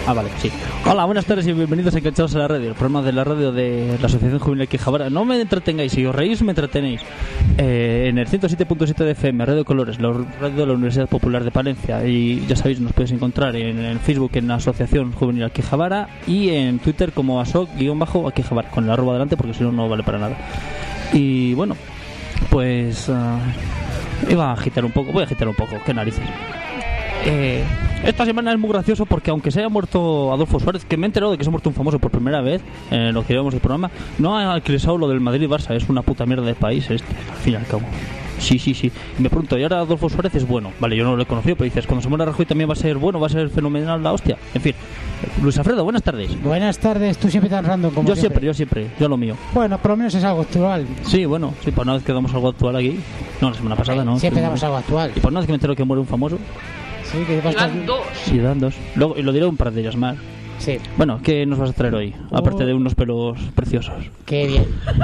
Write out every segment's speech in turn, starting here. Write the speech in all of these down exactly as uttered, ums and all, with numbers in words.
Ah, vale, sí. Hola, buenas tardes y bienvenidos a Enganchados a la Radio, el programa de la radio de la Asociación Juvenil Quijabara. No me entretengáis, si os reís me entretenéis. Eh, en el ciento siete punto siete de F M, Radio Colores, la radio de la Universidad Popular de Palencia. Y ya sabéis, nos podéis encontrar en, en Facebook en la Asociación Juvenil Quijabara y en Twitter como asoc-aquijabara, con el arroba adelante porque si no, no vale para nada. Y bueno, pues... Uh, iba a agitar un poco, voy a agitar un poco, qué narices. Eh, esta semana es muy gracioso porque aunque se haya muerto Adolfo Suárez, que me he enterado de que se ha muerto un famoso por primera vez en lo que llevamos del programa, no ha alquilerado lo del Madrid y Barça, es una puta mierda de país este, al fin y al cabo. Sí, sí, sí. Y me pregunto, ¿y ahora Adolfo Suárez es bueno? Vale, yo no lo he conocido, pero dices, cuando se muera Rajoy también va a ser bueno, va a ser fenomenal la hostia. En fin, Luis Alfredo, buenas tardes. Buenas tardes, tú siempre tan random como yo siempre. siempre, yo siempre, yo lo mío. Bueno, por lo menos es algo actual. Sí, bueno, sí, por una vez que damos algo actual aquí. No, la semana pasada no. Siempre damos algo actual. Y por una vez que me entero que muere un famoso. Sí, que vas dan dos. Sí, dan dos. Luego, y lo diré un par de ellas más. Sí. Bueno, ¿qué nos vas a traer hoy? Oh. Aparte de unos pelos preciosos. Qué bien.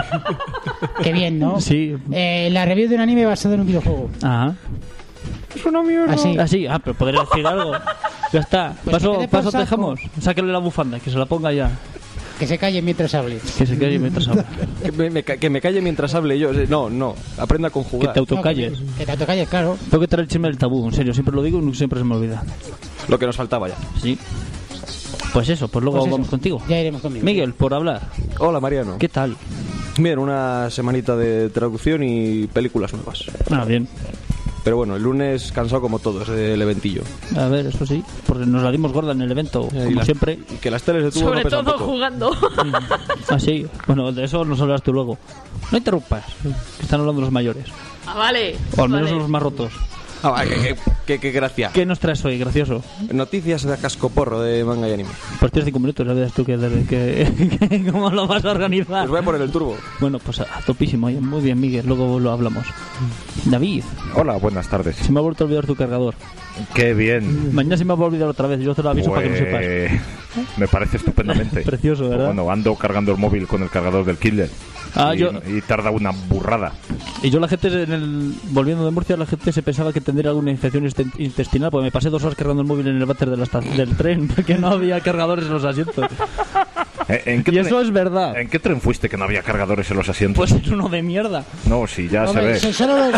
Qué bien, ¿no? Sí. Eh, la review de un anime basado en un videojuego. Ajá. Es una mierda. Así. Ah, sí. Ah, pero podría decir algo. Ya está. Pues paso, que paso saco. dejamos. Sáquenle la bufanda, que se la ponga ya. Que se calle mientras hable. Que se calle mientras habla. Que me, me, que me calle mientras hable yo. No, no. Aprenda a Que conjugar. te autocalles. No, que, que te autocalles, claro. Tengo que traer el chisme del tabú, en serio. Siempre lo digo y siempre se me olvida. Lo que nos faltaba ya. Sí. Pues eso, pues luego Pues eso. vamos contigo. Ya iremos conmigo. Miguel, por hablar. Hola, Mariano. ¿Qué tal? Bien, una semanita de traducción y películas nuevas. Ah, bien. Pero bueno, el lunes cansado como todos el eventillo. A ver, eso sí. Porque nos la dimos gorda en el evento, Y como las- siempre. Y que las teles de tubo Sobre no pesan todo poco. jugando. Ah, sí. Bueno, de eso nos hablarás tú luego. No interrumpas, que están hablando los mayores. Ah, vale. O al menos vale. los más rotos. Ah, va, que, que, que, que gracia. ¿Qué nos traes hoy, gracioso? Noticias de cascoporro de manga y anime. Pues tienes cinco minutos, ya verás tú que, que, que- cómo lo vas a organizar. Os voy a poner el turbo. Bueno, pues a, a topísimo. Oye, muy bien, Miguel, luego lo hablamos. David, Hola, buenas tardes. se me ha vuelto a olvidar tu cargador. Qué bien. Mañana se me va a olvidar otra vez, yo te lo aviso para que lo sepas. Pues, me parece estupendamente. Precioso, ¿verdad? Bueno, ando cargando el móvil con el cargador del Killer. Ah, y, yo- y tarda una burrada. Y yo la gente, en el, volviendo de Murcia, la gente se pensaba que tendría alguna infección este- intestinal, porque me pasé dos horas cargando el móvil en el váter de la esta- del tren, porque no había cargadores en los asientos. ¿En, en qué Y tren- eso es verdad. ¿En qué tren fuiste que no había cargadores en los asientos? Pues es uno de mierda. No, sí, ya Hombre, se ve. so- solo los,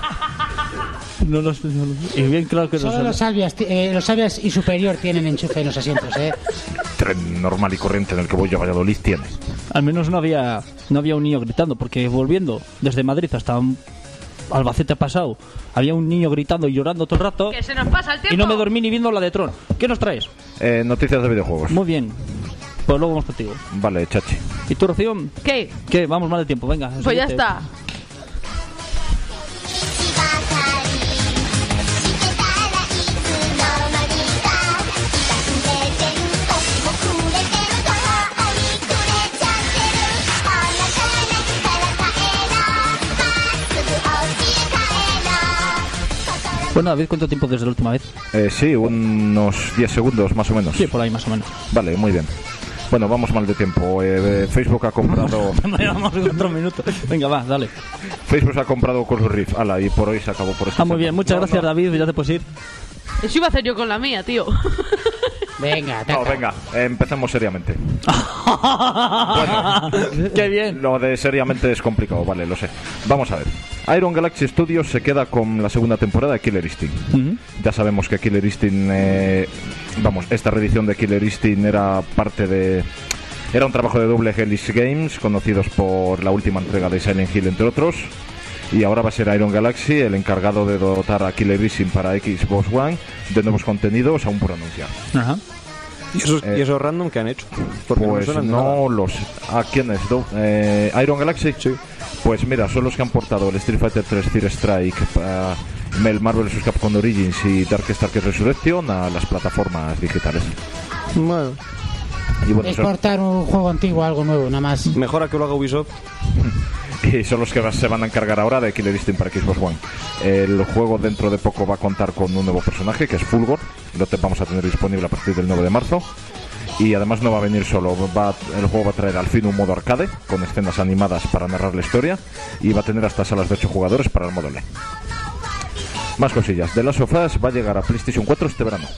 No los, no los- y bien claro que no solo sé. los sabias, ti- eh, los sabias y superior tienen enchufe en los asientos, ¿eh? Tren normal y corriente en el que voy yo a Valladolid tiene. Al menos no había no había un niño gritando, porque volviendo desde Madrid hasta Albacete pasado, había un niño gritando y llorando todo el rato Que se nos pasa el tiempo. y no me dormí ni viendo la de Tron. ¿Qué nos traes? Eh, noticias de videojuegos. Muy bien. Pues luego vamos contigo. Vale, chachi. ¿Y tú, Rocío? ¿Qué? ¿Qué? Vamos mal de tiempo, venga. Pues ya siguiente. está. Bueno, David, ¿cuánto tiempo desde la última vez? Eh, sí, unos diez segundos más o menos. Sí, por ahí más o menos. Vale, muy bien. Bueno, vamos mal de tiempo. Eh, Facebook ha comprado Vamos cuatro minutos. Venga, va, dale. Facebook ha comprado con su Rift. Ala, y por hoy se acabó por esto. Ah, muy bien. Muchas gracias, David. Ya te puedes ir. Eso iba a hacer yo con la mía, tío. Venga, No, ataca. venga, eh, empecemos seriamente. Qué bien. Lo de seriamente es complicado, vale, lo sé. Vamos a ver. Iron Galaxy Studios se queda con la segunda temporada de Killer Instinct. Ujú. Ya sabemos que Killer Instinct, eh, vamos, esta reedición de Killer Instinct era parte de... Era un trabajo de Double Helix Games, conocidos por la última entrega de Silent Hill, entre otros. Y ahora va a ser Iron Galaxy el encargado de dotar a Killer Instinct para Xbox One de nuevos contenidos aún por anunciar. Ajá. ¿Y esos, Eh, ¿y esos random que han hecho? Porque Pues no, me suenan de no nada. los... ¿A quién es? Do- Eh, ¿Iron Galaxy? Sí. Pues mira, son los que han portado el Street Fighter tres Fear Strike, uh, el Marvel versus. Capcom Origins y Darkest Darkest Resurrection a las plataformas digitales. Bueno, Y bueno, son, Exportar un juego antiguo a algo nuevo, nada más. mejor a que lo haga Ubisoft. y son los que va- se van a encargar ahora de Killer Instinct para Xbox One. El juego dentro de poco va a contar con un nuevo personaje que es Fulgor. Lo te vamos a tener disponible a partir del nueve de marzo. Y además no va a venir solo, va, el juego va a traer al fin un modo arcade con escenas animadas para narrar la historia y va a tener hasta salas de ocho jugadores para el modo L E. Más cosillas, The Last of Us va a llegar a PlayStation cuatro este verano.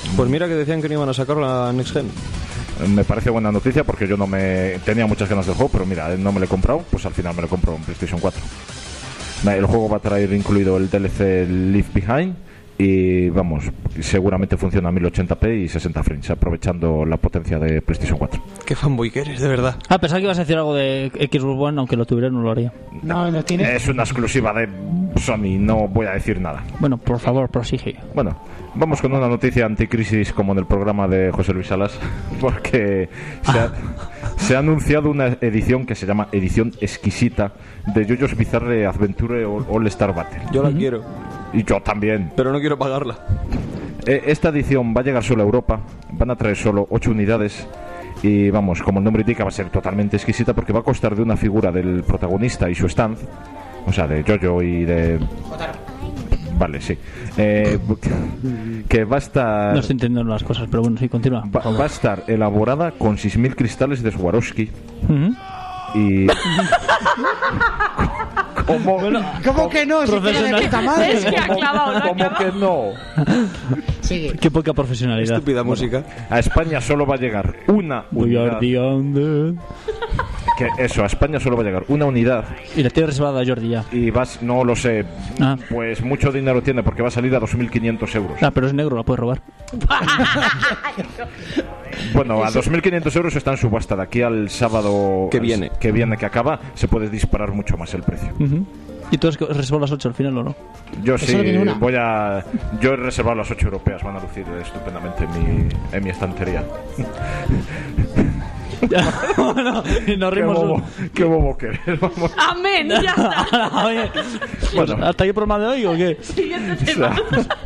Pues mira que decían que no iban a sacar la Next Gen. Me parece buena noticia porque yo no me tenía muchas ganas del juego, pero mira, no me lo he comprado, pues al final me lo compro en PlayStation cuatro. El juego va a traer incluido el D L C Leave Behind y vamos, seguramente funciona a mil ochenta p y sesenta frames, aprovechando la potencia de PlayStation cuatro. Qué fanboy que eres, de verdad. Ah, pensaba que ibas a decir algo de Xbox One, aunque lo tuviera no lo haría. No, no tiene. Es una exclusiva de Sony, no voy a decir nada. Bueno, por favor, prosigue. Bueno, vamos con una noticia anticrisis como en el programa de José Luis Salas, porque se ha, se ha anunciado una edición que se llama Edición Exquisita de JoJo's Bizarre Adventure All Star Battle. Yo la quiero, Y yo también. pero no quiero pagarla. Eh, esta edición va a llegar solo a Europa, van a traer solo ocho unidades y vamos, como el nombre indica, va a ser totalmente exquisita porque va a costar de una figura del protagonista y su stand, o sea, de JoJo y de... Vale, sí. Eh, que va a estar... No estoy entendiendo las cosas, pero bueno, sí, continúa. Va, va a estar elaborada con seis mil cristales de Swarovski Uh-huh. y... ¿Cómo? ¿Cómo que no? Si tiene de puta madre. Es que ha clavado, lo ha ¿Cómo clavado. que no? Sigue. Qué poca profesionalidad. Estúpida música. A España solo va a llegar una We are unidad. the undead. Que eso, a España solo va a llegar una unidad. Y la tiene reservada a Jordi ya. Y vas, no lo sé, Ah. pues mucho dinero tiene porque va a salir a dos mil quinientos euros. Ah, pero es negro, la puedes robar. Bueno, a dos mil quinientos euros está en subasta. De aquí al sábado Que viene. que viene, que acaba, se puede disparar mucho más el precio. Uh-huh. ¿Y tú has reservado las ocho al final o no? Yo Que sí, solo viene una. voy a... Yo he reservado las ocho europeas, van a lucir estupendamente en mi, en mi estantería. Bueno, y nos Qué rimos. bobo, qué bobo que eres, vamos. Amén, ya está. Oye, Bueno. ¿hasta aquí el programa de hoy o qué? Siguiente O sea,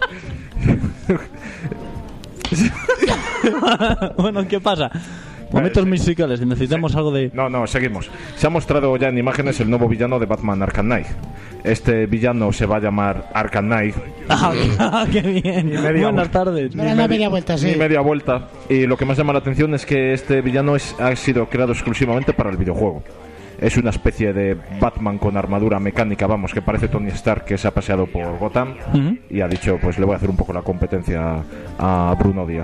tema. Bueno, ¿qué pasa? Momentos musicales, necesitamos algo de... No, no, seguimos. Se ha mostrado ya en imágenes el nuevo villano de Batman Arkham Knight. Este villano se va a llamar Arkham Knight. Ah, qué bien. media Buenas vuelta. tardes. No era la media vuelta, sí. Ni media vuelta. Y lo que más llama la atención es que este villano es, ha sido creado exclusivamente para el videojuego. Es una especie de Batman con armadura mecánica, vamos, que parece Tony Stark, que se ha paseado por Gotham Ujú. y ha dicho, pues le voy a hacer un poco la competencia a Bruno Díaz.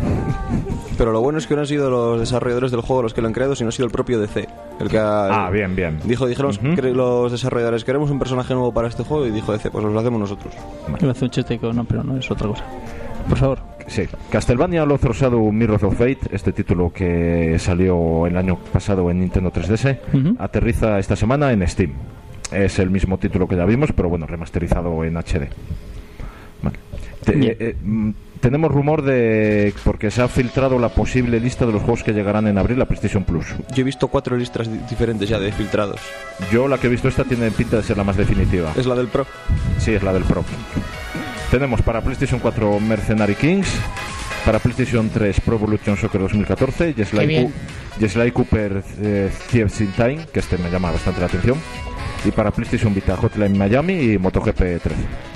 Pero lo bueno es que no han sido los desarrolladores del juego los que lo han creado, sino ha sido el propio D C. El que ha, Ah, bien, bien. Dijo, dijeron Ujú. que los desarrolladores, queremos un personaje nuevo para este juego, y dijo D C, pues lo hacemos nosotros. Iba a hacer un chiste, que no, pero no es otra cosa. Por favor. Sí, Castlevania Lost Shadow Mirrors of Fate, este título que salió el año pasado en Nintendo tres D S, Ujú. aterriza esta semana en Steam. Es el mismo título que ya vimos, pero bueno, remasterizado en H D. Vale. Te- Bien. eh, eh, mm, tenemos rumor de... porque se ha filtrado la posible lista de los juegos que llegarán en abril a PlayStation Plus. Yo he visto cuatro listas di- diferentes ya de filtrados. Yo la que he visto esta tiene pinta de ser la más definitiva. Es la del Pro. Sí, es la del Pro. Tenemos para PlayStation cuatro Mercenary Kings, para PlayStation tres Pro Evolution Soccer dos mil catorce, y Sly, bien. Cu- y Sly Cooper eh, Thieves in Time, que este me llama bastante la atención, y para PlayStation Vita Hotline Miami y MotoGP tres.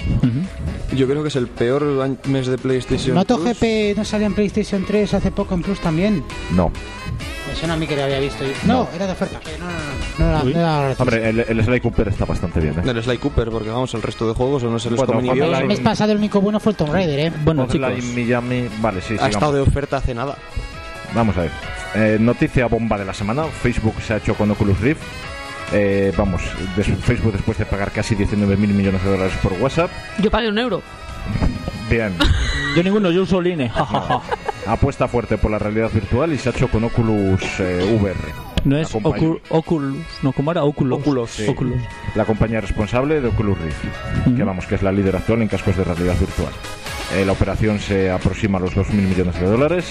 Ujú. Yo creo que es el peor an- mes de PlayStation Plus. MotoGP no salió en PlayStation tres hace poco en Plus también. No. Me suena a mí que lo había visto. No, era de oferta. No, no, no. No era, Uy. no era gratis. Hombre, el, el Sly Cooper está bastante bien, ¿eh? El Sly Cooper, porque vamos, el resto de juegos o no se les Bueno, come ni Hotline- Dios. El mes pasado el único bueno fue el Tomb Raider, ¿eh? Bueno, Hotline chicos. Miami, vale, sí, Ha sigamos. estado de oferta hace nada. Vamos a ver. Eh, noticia bomba de la semana. Facebook se ha hecho con Oculus Rift. Eh, vamos, des- Facebook después de pagar casi diecinueve mil millones de dólares por WhatsApp. Yo pagué un euro. Bien. Yo ninguno, yo uso Line. Ja, ja, ja. Apuesta fuerte por la realidad virtual y se ha hecho con Oculus eh, V R. No es La compañía- Ocul- Oculus, no, ¿cómo era? Oculus. Oculus, sí. Oculus. La compañía responsable de Oculus Rift, Ujú. que vamos, que es la líder actual en cascos de realidad virtual. Eh, la operación se aproxima a los dos mil millones de dólares.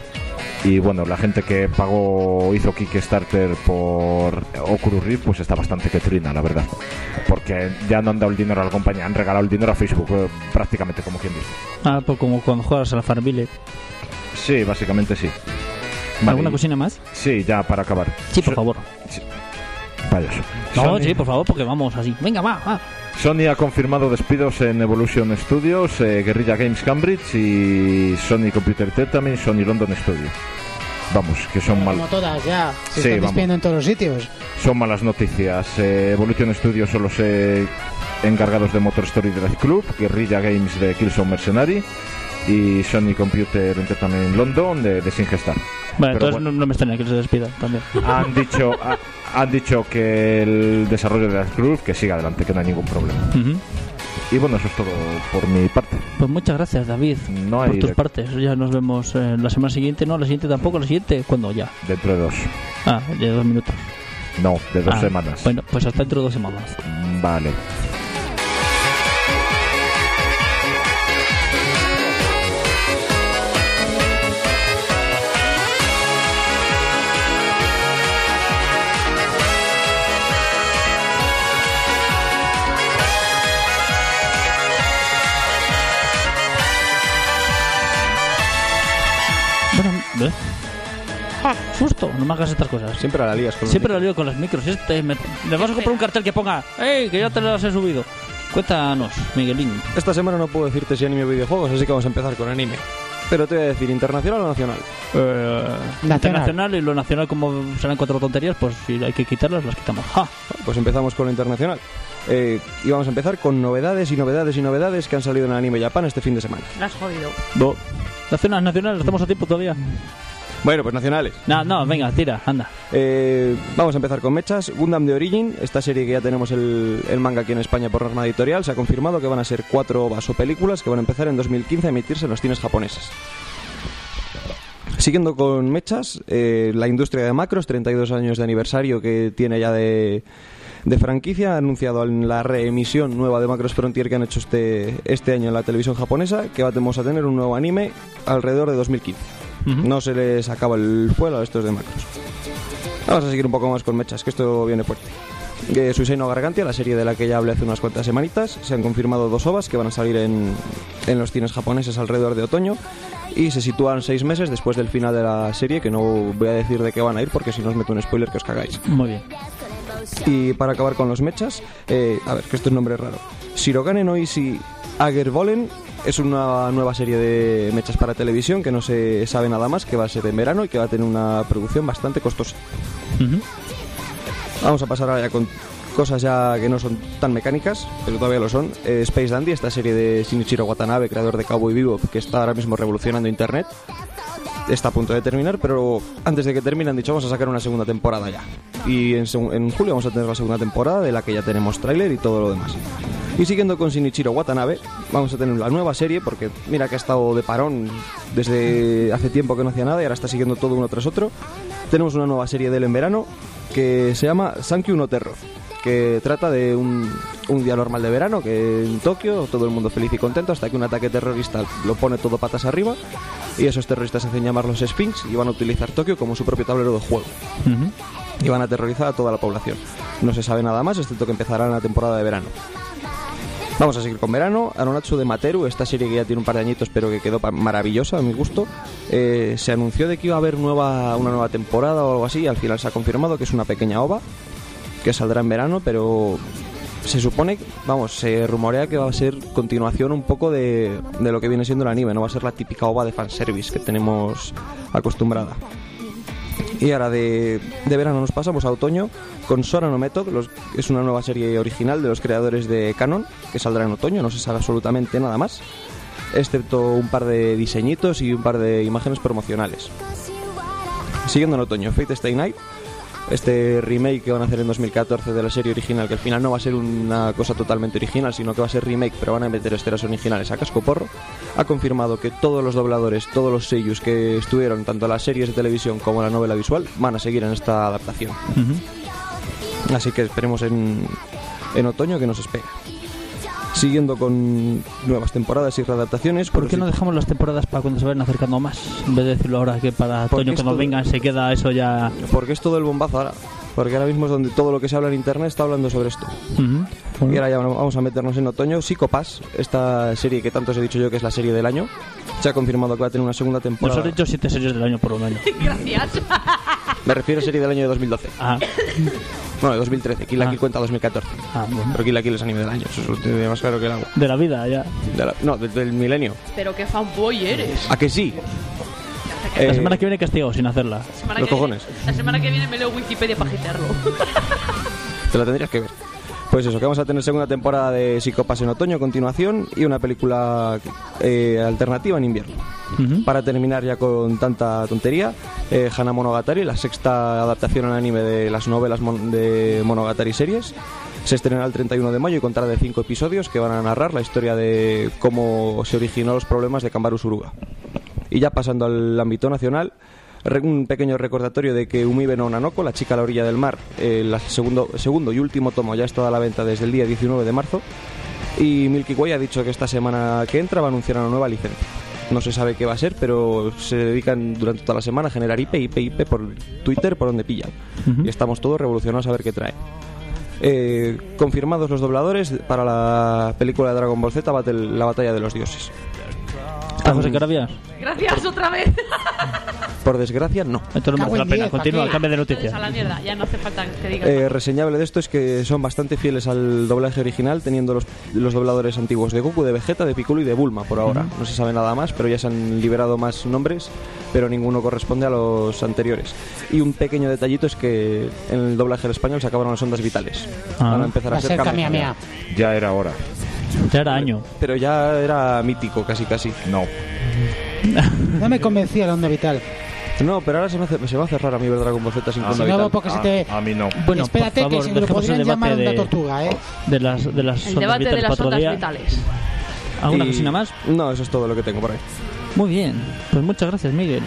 Y bueno, la gente que pagó, hizo Kickstarter por Oculus Rift, pues está bastante que trina, la verdad. Porque ya no han dado el dinero a la compañía, han regalado el dinero a Facebook, eh, prácticamente como quien dice. Ah, pues como cuando juegas a la Farmville. Sí, básicamente sí. Vale, ¿Alguna y- cosina más? Sí, ya para acabar. Sí, por So- favor. Payaso. No, Sony- sí, por favor, porque vamos así. Venga, va, va. Sony ha confirmado despidos en Evolution Studios, eh, Guerrilla Games Cambridge y Sony Computer Tech también, Sony London Studio. Vamos, que son mal, Como todas ya. Se Sí, están vamos. despidiendo en todos los sitios. son malas noticias. Eh, Evolution Studios son los eh, encargados de Motor Story Drive Club, Guerrilla Games de Killzone Mercenary y Sony Computer Entertainment London de, de SingStar. Bueno, Pero entonces bueno, no, no me extraña que se despida también. han dicho ha- han dicho que el desarrollo de la Cruz que siga adelante, que no hay ningún problema. Ujú. Y bueno, eso es todo por mi parte. Pues muchas gracias, David, No hay por tus de- partes. Ya nos vemos eh, la semana siguiente. No, la siguiente tampoco. La siguiente, ¿cuándo ya? Dentro de dos. Ah, de dos minutos. No, de dos Ah, semanas. Bueno, pues hasta dentro de dos semanas. Vale. Bueno, ¿eh? Ah, susto, no me hagas estas cosas. Siempre la lías con los Siempre lo micros. lío con los micros. Este, me, le vamos a comprar un cartel que ponga ¡Ey, que ya te las he subido! Cuéntanos, Miguelín. Esta semana no puedo decirte si anime o videojuegos, así que vamos a empezar con anime. Pero te voy a decir, ¿internacional o nacional? Eh, Nacional. internacional y lo nacional, como serán cuatro tonterías, pues si hay que quitarlas, las quitamos. ¡Ja! Pues empezamos con lo internacional. Eh, y vamos a empezar con novedades y novedades y novedades que han salido en Anime Japan este fin de semana. La has jodido. Do. Nacional, nacional, estamos a tiempo todavía. Bueno, pues nacionales. No, no, venga, tira, anda. Eh, vamos a empezar con mechas. Gundam de Origin, esta serie que ya tenemos el, el manga aquí en España por norma editorial, se ha confirmado que van a ser cuatro ovas o películas que van a empezar en dos mil quince a emitirse en los cines japoneses. Siguiendo con mechas, eh, la industria de Macros, treinta y dos años de aniversario que tiene ya de, de franquicia, ha anunciado en la reemisión nueva de Macros Frontier que han hecho este, este año en la televisión japonesa que vamos a tener un nuevo anime alrededor de dos mil quince. Ujú. No se les acaba el fuelo a estos de Macros. Vamos a seguir un poco más con mechas, que esto viene fuerte. Eh, Suisei no Gargantia, la serie de la que ya hablé hace unas cuantas semanitas, se han confirmado dos ovas que van a salir en, en los cines japoneses alrededor de otoño y se sitúan seis meses después del final de la serie, que no voy a decir de qué van a ir porque si no os meto un spoiler que os cagáis. Muy bien. Y para acabar con los mechas, eh, a ver, que esto es nombre raro. Shirogane no Ishi Agervolen es una nueva serie de mechas para televisión que no se sabe nada más, que va a ser en verano y que va a tener una producción bastante costosa. Ujú. Vamos a pasar ahora ya con cosas ya que no son tan mecánicas, pero todavía lo son. Eh, Space Dandy, esta serie de Shinichiro Watanabe, creador de Cowboy Bebop, que está ahora mismo revolucionando internet, está a punto de terminar, pero antes de que termine han dicho vamos a sacar una segunda temporada ya. Y en, seg- en julio vamos a tener la segunda temporada, de la que ya tenemos tráiler y todo lo demás. Y siguiendo con Shinichiro Watanabe, vamos a tener la nueva serie, porque mira que ha estado de parón desde hace tiempo que no hacía nada y ahora está siguiendo todo uno tras otro. Tenemos una nueva serie de él en verano que se llama Sankyu no Terror, que trata de un, un día normal de verano, que en Tokio todo el mundo feliz y contento hasta que un ataque terrorista lo pone todo patas arriba y esos terroristas se hacen llamar los Sphinx y van a utilizar Tokio como su propio tablero de juego Ujú. y van a aterrorizar a toda la población. No se sabe nada más, excepto que empezará la temporada de verano. Vamos a seguir con verano. Aronatsu de Materu, esta serie que ya tiene un par de añitos pero que quedó pa- maravillosa a mi gusto. Eh, se anunció de que iba a haber nueva, una nueva temporada o algo así, y al final se ha confirmado que es una pequeña ova que saldrá en verano, pero se supone, vamos, se rumorea que va a ser continuación un poco de, de lo que viene siendo el anime, no va a ser la típica ova de fanservice que tenemos acostumbrada. Y ahora de, de verano nos pasamos a otoño con Sora no Method, los, es una nueva serie original de los creadores de Canon, que saldrá en otoño, no se sabe absolutamente nada más, excepto un par de diseñitos y un par de imágenes promocionales. Siguiendo en otoño, Fate Stay Night, este remake que van a hacer en dos mil catorce de la serie original, que al final no va a ser una cosa totalmente original, sino que va a ser remake, pero van a meter esteras originales a cascoporro, ha confirmado que todos los dobladores, todos los seiyus que estuvieron tanto en las series de televisión como en la novela visual van a seguir en esta adaptación. Ujú. Así que esperemos en, en otoño que nos espera. Siguiendo con nuevas temporadas y readaptaciones. ¿Por qué no dejamos las temporadas para cuando se vayan acercando más? En vez de decirlo ahora que para Porque otoño cuando esto- vengan se queda eso ya... Porque es todo el bombazo ahora. Porque ahora mismo es donde todo lo que se habla en internet está hablando sobre esto. Ujú. Y ahora ya vamos a meternos en otoño. Psycho Pass, esta serie que tanto os he dicho yo que es la serie del año, se ha confirmado que va a tener una segunda Nos temporada. has dicho siete series del año por lo menos. Gracias. Me refiero a serie del año de dos mil doce. Ah, Bueno, de dos mil trece. Kill la Ah. Kill cuenta dos mil catorce. ah, bueno. Pero Kill la Kill es anime del año. Eso es lo más claro que el agua. De la vida ya. De la- no, del, del milenio. Pero qué fanboy eres. ¿A que sí? La Eh, semana que viene castigado sin hacerla. La semana los que cojones. viene- la semana que viene me leo Wikipedia para agitarlo. Te la tendrías que ver. Pues eso, que vamos a tener segunda temporada de Psicopas en otoño a continuación y una película eh, alternativa en invierno. Ujú. Para terminar ya con tanta tontería, eh, Hana Monogatari, la sexta adaptación al anime de las novelas mon- de Monogatari series, se estrenará el treinta y uno de mayo y contará de cinco episodios que van a narrar la historia de cómo se originó los problemas de Kambaru Suruga. Y ya pasando al ámbito nacional, un pequeño recordatorio de que Umibe no Nanoko, la chica a la orilla del mar, el segundo, segundo y último tomo ya está a la venta desde el día diecinueve de marzo, y Milky Way ha dicho que esta semana que entra va a anunciar una nueva licencia. No se sabe qué va a ser, pero se dedican durante toda la semana a generar I P, I P, I P por Twitter, por donde pillan. Ujú. Y estamos todos revolucionados a ver qué trae. Eh, confirmados los dobladores para la película de Dragon Ball Z, Battle- la batalla de los dioses. ¿Está José Carabias? Gracias otra vez. Por desgracia, no. Esto no merece Cago la en pena. diez, Continúa, ¿para qué? cambia de Es noticia. a la mierda, ya no hace falta que digas. Eh, reseñable de esto es que son bastante fieles al doblaje original, teniendo los, los dobladores antiguos de Goku, de Vegeta, de Piccolo y de Bulma por ahora. No se sabe nada más, pero ya se han liberado más nombres, pero ninguno corresponde a los anteriores. Y un pequeño detallito es que en el doblaje en español se acabaron las ondas vitales. Ah. Van a empezar Va a a ser ser Kamehameha. Kamehameha. Ya era hora. Ya era año. Pero ya era mítico, casi casi. No. No me convencía la onda vital. No, pero ahora se me, hace- se va a cerrar a mí ver Dragon Ball Z sin Ah, onda Si no, vital. porque se A, te... a mí no. Bueno, Espérate, por favor, que se lo dejemos el podrían llamar debate una de, tortuga, ¿eh? de las, de las El ondas debate de vitales las para otro ondas día. vitales. ¿Alguna Y- cosina más? No, eso es todo lo que tengo por ahí. Muy bien. Pues muchas gracias, Miguel.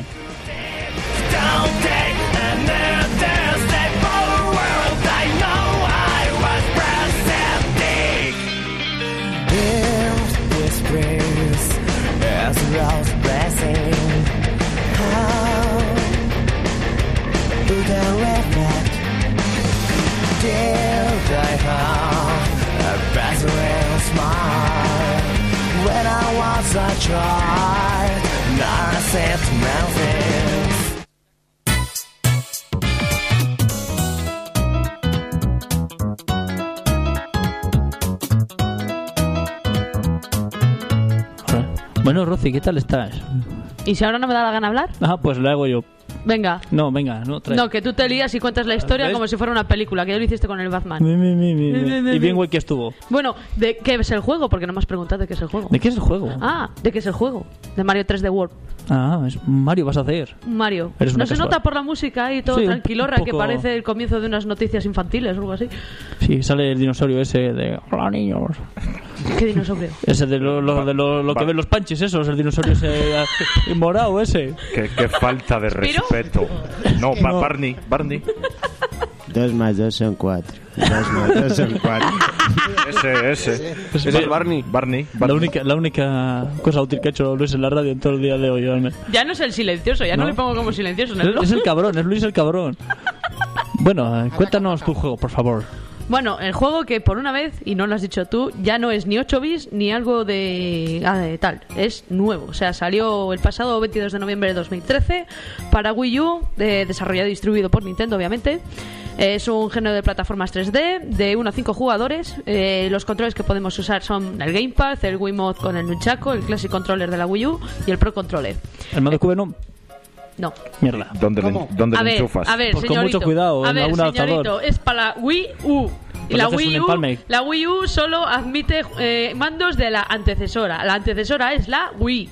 Joder. Bueno, Rosy, ¿qué tal estás? ¿Y si ahora no me da la gana hablar? Ah, pues lo hago yo. Venga. No, venga, no, trae. No, que tú te lías y cuentas la historia ¿Ves? como si fuera una película, que ya lo hiciste con el Batman. Mi, mi, mi, mi, mi. Y bien güey que estuvo. Bueno, ¿de qué es el juego? Porque no me has preguntado de qué es el juego. ¿De qué es el juego? Ah, ¿de qué es el juego? De Mario tres D World. Ah, es Mario vas a hacer. Mario. Eres una ¿No se casual. nota por la música y todo Sí, un tranquilorra poco- que parece el comienzo de unas noticias infantiles o algo así? Sí, sale el dinosaurio ese de... Hola, niños. ¿Qué dinosaurio? Ese de lo, lo- de lo, lo que Va- ven los panches esos, el dinosaurio ese eh, morado ese. Qué, qué falta de ¿Spiro? respeto. No, Ba- Barney. Barney. Dos más dos son cuatro. Dos más dos son cuatro. Ese, ese. Ese es Barney. Barney. La Barney. única, la única cosa útil que ha hecho Luis en la radio en todo el día de hoy. ¿no? Ya no es el silencioso, ya no, ¿No? le pongo como silencioso en el Es, blog. es el cabrón, es Luis el cabrón. Bueno, eh, cuéntanos tu juego, por favor. Bueno, el juego que por una vez, y no lo has dicho tú, ya no es ni ocho bits ni algo de, ah, de tal, es nuevo. O sea, salió el pasado veintidós de noviembre de dos mil trece para Wii U, eh, desarrollado y distribuido por Nintendo, obviamente. Es un género de plataformas tres D de uno a cinco jugadores. Eh, los controles que podemos usar son el Gamepad, el Wiimote con el Nunchaku, el Classic Controller de la Wii U y el Pro Controller. El mando Q B no. No. Mierda. ¿Dónde le, ¿Cómo? dónde A le ver, enchufas? a ver, Pues con señorito. mucho cuidado, a en ver, algún señorito, adaptador. es para la Wii U. Y Pues la haces Wii un U, empalme. la Wii U solo admite eh, mandos de la antecesora. La antecesora es la Wii.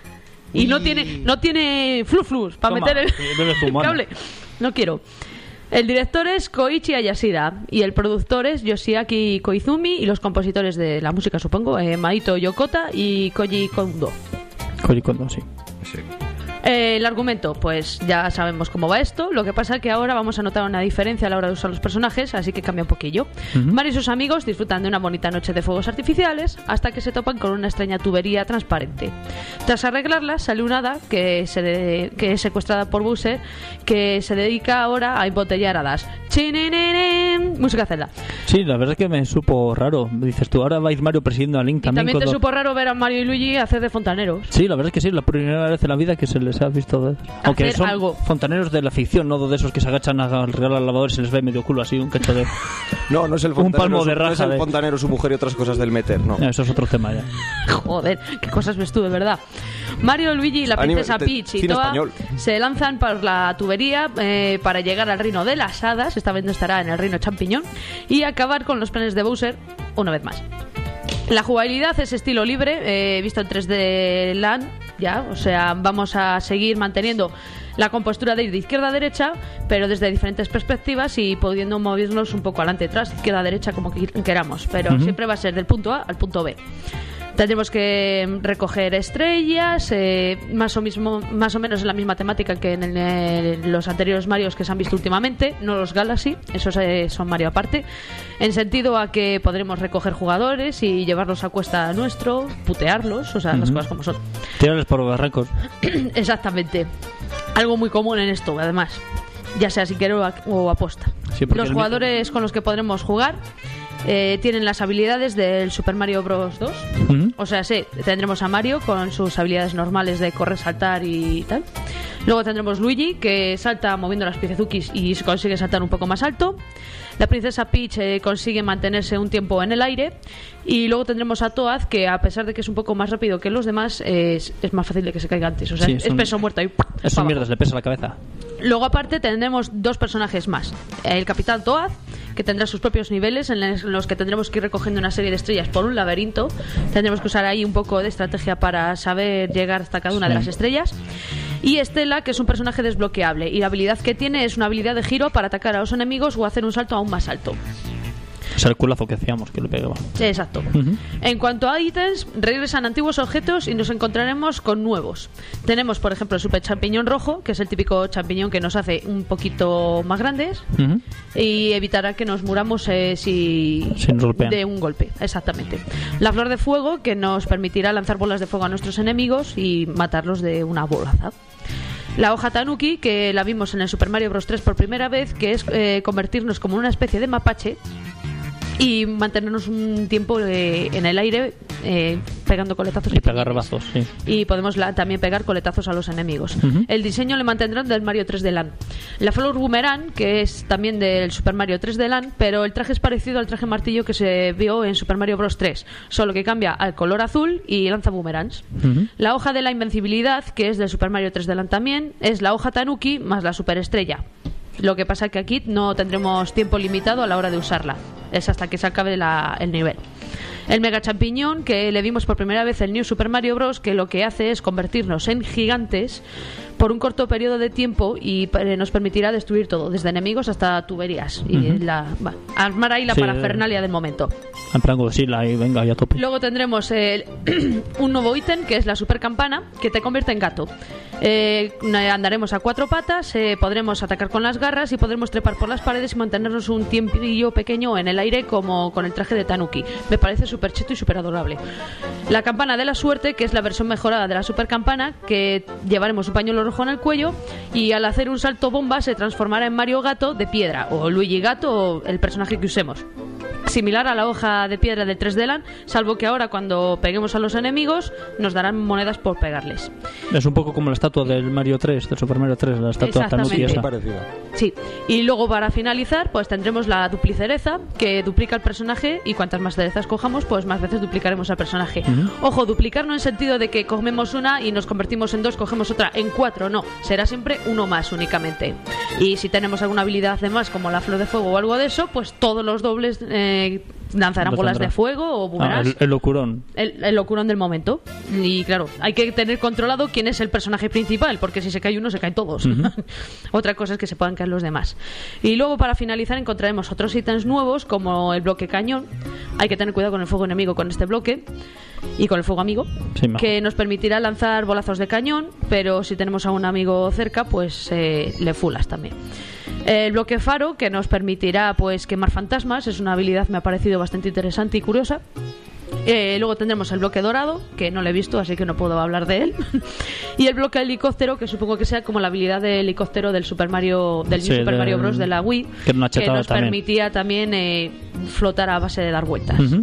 Y no tiene no tiene fluflus para Toma, meter el, que bebes tu el mano. cable. No quiero. El director es Koichi Ayashida y el productor es Yoshiaki Koizumi y los compositores de la música, supongo, eh, Maito Yokota y Koji Kondo. Koji Kondo, sí. Sí. Eh, el argumento, pues ya sabemos cómo va esto. Lo que pasa es que ahora vamos a notar una diferencia a la hora de usar los personajes, así que cambia un poquillo. Ujú. Mario y sus amigos disfrutan de una bonita noche de fuegos artificiales hasta que se topan con una extraña tubería transparente. Tras arreglarla, sale una hada que, se de- que es secuestrada por Bowser, que se dedica ahora a embotellar hadas. Chinenenen. Música Zelda. Sí, la verdad es que me supo raro. Dices tú, ahora va a ir Mario persiguiendo a Link Y también. también te cuando- supo raro ver a Mario y Luigi hacer de fontaneros. Sí, la verdad es que sí, la primera vez en la vida que se les se ha visto de... Aunque Hacer son algo. fontaneros de la ficción, no de esos que se agachan al regalar al lavador y se les ve medio culo así, un cacho de... No, no es el Un fontanero, palmo de su- no es raja el de- fontanero, su mujer y otras cosas del meter, no. Eso es otro tema ya. Joder, qué cosas ves tú, de verdad. Mario, Luigi y la Anime- princesa te- Peach y cine Toa español. se lanzan por la tubería eh, para llegar al reino de las hadas, esta vez no estará en el reino champiñón, y acabar con los planes de Bowser una vez más. La jugabilidad es estilo libre, eh, visto en tres D LAN, ya, o sea, vamos a seguir manteniendo la compostura de ir de izquierda a derecha, pero desde diferentes perspectivas y pudiendo movernos un poco adelante, atrás, izquierda a derecha, como que- queramos, pero Ujú. siempre va a ser del punto A al punto B. Tendremos que recoger estrellas, eh, más, o mismo, más o menos en la misma temática que en, el- en los anteriores Marios que se han visto últimamente, no los Galaxy, esos eh, son Mario aparte, en sentido a que podremos recoger jugadores y llevarlos a cuesta nuestro, putearlos, o sea, las Ujú. cosas como son. Tírales por barrancos. Exactamente. Algo muy común en esto, además, ya sea sin querer o a- o aposta. Sí, porque Los el- jugadores con los que podremos jugar eh, tienen las habilidades del Super Mario Bros. dos. Ujú. O sea, sí, tendremos a Mario con sus habilidades normales de correr, saltar y tal. Luego tendremos Luigi, que salta moviendo las piezazukis y consigue saltar un poco más alto. La princesa Peach eh, consigue mantenerse un tiempo en el aire. Y luego tendremos a Toad, que a pesar de que es un poco más rápido que los demás, eh, es, es más fácil de que se caiga antes. O sea, Sí, es, es un- peso muerto ahí. Es pa' un mierdas, abajo. le pesa la cabeza. Luego aparte tendremos dos personajes más. El Capitán Toad, que tendrá sus propios niveles en los- en los que tendremos que ir recogiendo una serie de estrellas por un laberinto. Tendremos que usar ahí un poco de estrategia para saber llegar hasta cada una Sí. de las estrellas. Y Estela, que es un personaje desbloqueable. Y la habilidad que tiene es una habilidad de giro para atacar a los enemigos o hacer un salto aún más alto. O sea, el culazo que hacíamos que le pegaba. Exacto. Ujú. En cuanto a ítems, regresan antiguos objetos y nos encontraremos con nuevos. Tenemos, por ejemplo, el super champiñón rojo, que es el típico champiñón que nos hace un poquito más grandes Ujú. y evitará que nos muramos eh, si Si nos golpean. de un golpe. Exactamente. La flor de fuego, que nos permitirá lanzar bolas de fuego a nuestros enemigos y matarlos de una bolaza. La hoja Tanuki, que la vimos en el Super Mario Bros. tres por primera vez, que es eh, convertirnos como una especie de mapache y mantenernos un tiempo eh, en el aire eh, pegando coletazos Y pegar pequeñines. rebazos, sí. Y podemos la- también pegar coletazos a los enemigos. Ujú. El diseño le mantendrán del Mario tres D LAN. La flor boomerang, que es también del Super Mario tres D LAN, pero el traje es parecido al traje martillo que se vio en Super Mario Bros. tres, solo que cambia al color azul y lanza boomerangs. Ujú. La hoja de la invencibilidad, que es del Super Mario tres D LAN también, es la hoja Tanuki más la superestrella. Lo que pasa que aquí no tendremos tiempo limitado a la hora de usarla. Es hasta que se acabe la- el nivel. El Mega Champiñón, que le vimos por primera vez en New Super Mario Bros., que lo que hace es convertirnos en gigantes por un corto periodo de tiempo y eh, nos permitirá destruir todo, desde enemigos hasta tuberías. Y Ujú. la, va, armar ahí la Sí, parafernalia del momento. En plan Godzilla y venga, ya a tope. Luego tendremos el- un nuevo ítem que es la super campana, que te convierte en gato. Eh, andaremos a cuatro patas, eh, podremos atacar con las garras y podremos trepar por las paredes y mantenernos un tiempillo pequeño en el aire como con el traje de Tanuki. Me parece súper cheto y súper adorable. La campana de la suerte, que es la versión mejorada de la super campana, que llevaremos un pañuelo rojo en el cuello y al hacer un salto bomba se transformará en Mario Gato de piedra o Luigi Gato o el personaje que usemos. Similar a la hoja de piedra del tres D LAN, salvo que ahora cuando peguemos a los enemigos nos darán monedas por pegarles. Es un poco como la estatua del Mario tres, del Super Mario tres, la estatua Exactamente. Tanuki Muy esa. parecida. Sí, y luego para finalizar pues tendremos la duplicereza, que duplica el personaje y cuantas más cerezas cojamos pues más veces duplicaremos al personaje. Ujú. Ojo, duplicar no en sentido de que comemos una y nos convertimos en dos, cogemos otra en cuatro, no, será siempre uno más únicamente. Y si tenemos alguna habilidad de más como la flor de fuego o algo de eso, pues todos los dobles eh, lanzarán Lo bolas tendrá. de fuego o Ah, boomerangs. el, el locurón. El, el locurón del momento. Y claro, hay que tener controlado quién es el personaje principal, porque si se cae uno, se caen todos. Ujú. Otra cosa es que se puedan caer los demás. Y luego, para finalizar, encontraremos otros ítems nuevos, como el bloque cañón. Hay que tener cuidado con el fuego enemigo con este bloque. Y con el fuego amigo, Sí, mejor. que nos permitirá lanzar bolazos de cañón, pero si tenemos a un amigo cerca, pues eh, le fulas también. El bloque faro, que nos permitirá pues quemar fantasmas, es una habilidad me ha parecido bastante interesante y curiosa. Eh, luego tendremos el bloque dorado, que no lo he visto, así que no puedo hablar de él. Y el bloque helicóptero, que supongo que sea como la habilidad de helicóptero del Super Mario, del Sí, New Super del- Mario Bros. De la Wii, que era una que chetada nos también. permitía también eh, flotar a base de dar vueltas. Ujú.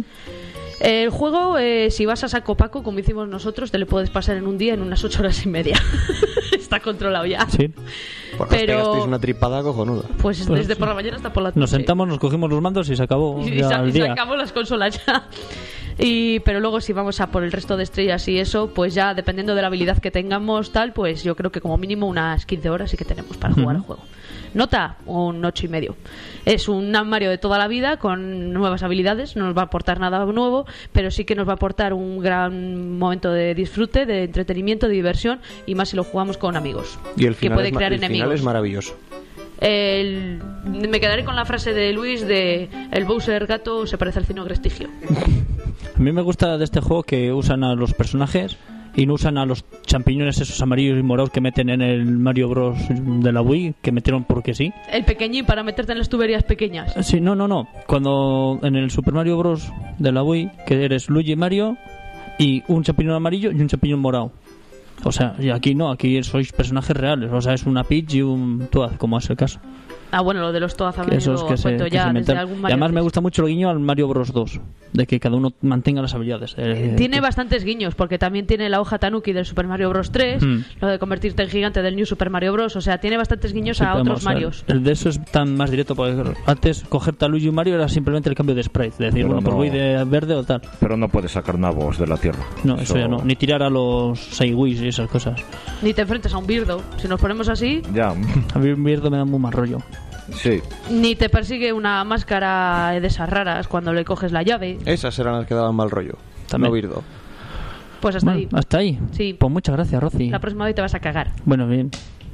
El juego, eh, si vas a saco paco, como hicimos nosotros, te lo puedes pasar en un día, en unas ocho horas y media. está controlado ya. Sí. Porque Pero- os pegasteis una tripada cojonuda. Pues, Pues desde sí. por la mañana hasta por la noche. Nos sentamos, nos cogimos los mandos y se acabó y, ya se, el y se día. acabó las consolas ya. Y, pero luego si vamos a por el resto de estrellas y eso, pues ya dependiendo de la habilidad que tengamos tal, pues yo creo que como mínimo unas quince horas sí que tenemos para jugar Ujú. al juego. Nota, un ocho y medio. Es un Mario de toda la vida con nuevas habilidades, no nos va a aportar nada nuevo, pero sí que nos va a aportar un gran momento de disfrute, de entretenimiento, de diversión y más si lo jugamos con amigos. Y el que final, puede es, ma- crear el final enemigos. es maravilloso. El- me quedaré con la frase de Luis de el Bowser gato se parece al Cino Grestigio. A mí me gusta de este juego que usan a los personajes y no usan a los champiñones esos amarillos y morados que meten en el Mario Bros. De la Wii, que metieron porque sí. El pequeñín para meterte en las tuberías pequeñas. Sí, no, no, no. Cuando en el Super Mario Bros. De la Wii, que eres Luigi y Mario y un champiñón amarillo y un champiñón morado. O sea, y aquí no, aquí sois personajes reales. O sea, es una Peach y un Toad, como es el caso. Ah, bueno, lo de los Toad Que esos lo que se, cuento que ya se desde inventan. algún Y Mario además me tres. gusta mucho el guiño al Mario Bros. dos, de que cada uno mantenga las habilidades. Eh, Tiene que- bastantes guiños, porque también tiene la hoja Tanuki del Super Mario Bros. tres, Mm. lo de convertirte en gigante del New Super Mario Bros. O sea, tiene bastantes guiños Sí, a pero otros vamos, Marios. El, el de eso es tan más directo, porque antes cogerte a Luigi y Mario era simplemente el cambio de sprite. Es decir, Pero bueno, pues no- voy de verde o tal. Pero no puedes sacar nabos de la tierra. No, eso, ya no. Ni tirar a los Saiwis y esas cosas. Ni te enfrentes a un Birdo. Si nos ponemos así, Ya, A mí mierda me da muy mal rollo. sí. ni te persigue una máscara de esas raras cuando le coges la llave. Esas eran las que daban mal rollo. También. No Birdo. Pues hasta Bueno, ahí. hasta ahí. Sí. Pues muchas gracias, Rosy. La próxima vez te vas a cagar. Bueno, bien.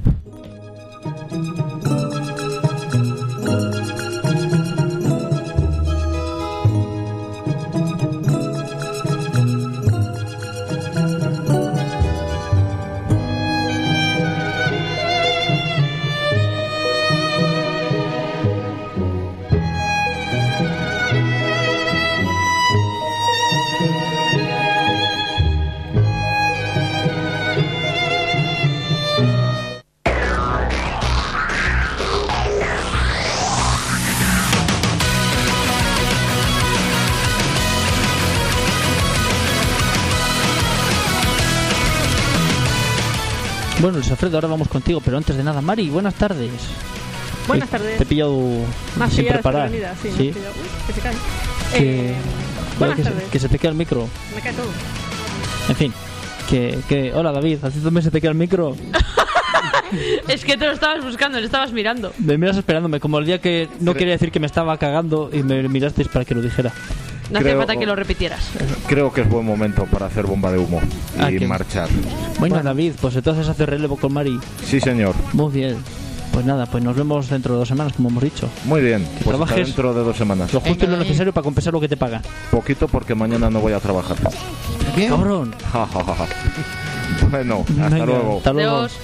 Bueno, Luis Alfredo, ahora vamos contigo, pero antes de nada, Mari, buenas tardes. Buenas Uy, tardes. Te he pillado Más sin pilladas preparar. desprevenidas, sí, Sí. me has pillado. Uy, que se cae. Que, Eh, vaya, buenas que, se, tardes. que se te queda el micro. Me cae todo. En fin, que, que hola David, ¿a ti también se te queda el micro? Es que te lo estabas buscando, le estabas mirando. Me miras esperándome, como el día que no quería decir que me estaba cagando y me mirasteis para que lo dijera. No hace Creo- falta que lo repitieras. Creo que es buen momento para hacer bomba de humo Ah, y que- marchar. Bueno, David, pues entonces hace relevo con Mari. Sí, señor. Muy bien. Pues nada, pues nos vemos dentro de dos semanas, como hemos dicho. Muy bien. Pues hasta trabajes. dentro de dos semanas. Lo justo y lo Venga, necesario para compensar lo que te pagan. Poquito porque mañana no voy a trabajar. Bien. Cabrón. Ja, ja, ja, ja. Bueno, hasta Venga, luego. Hasta luego. Adiós.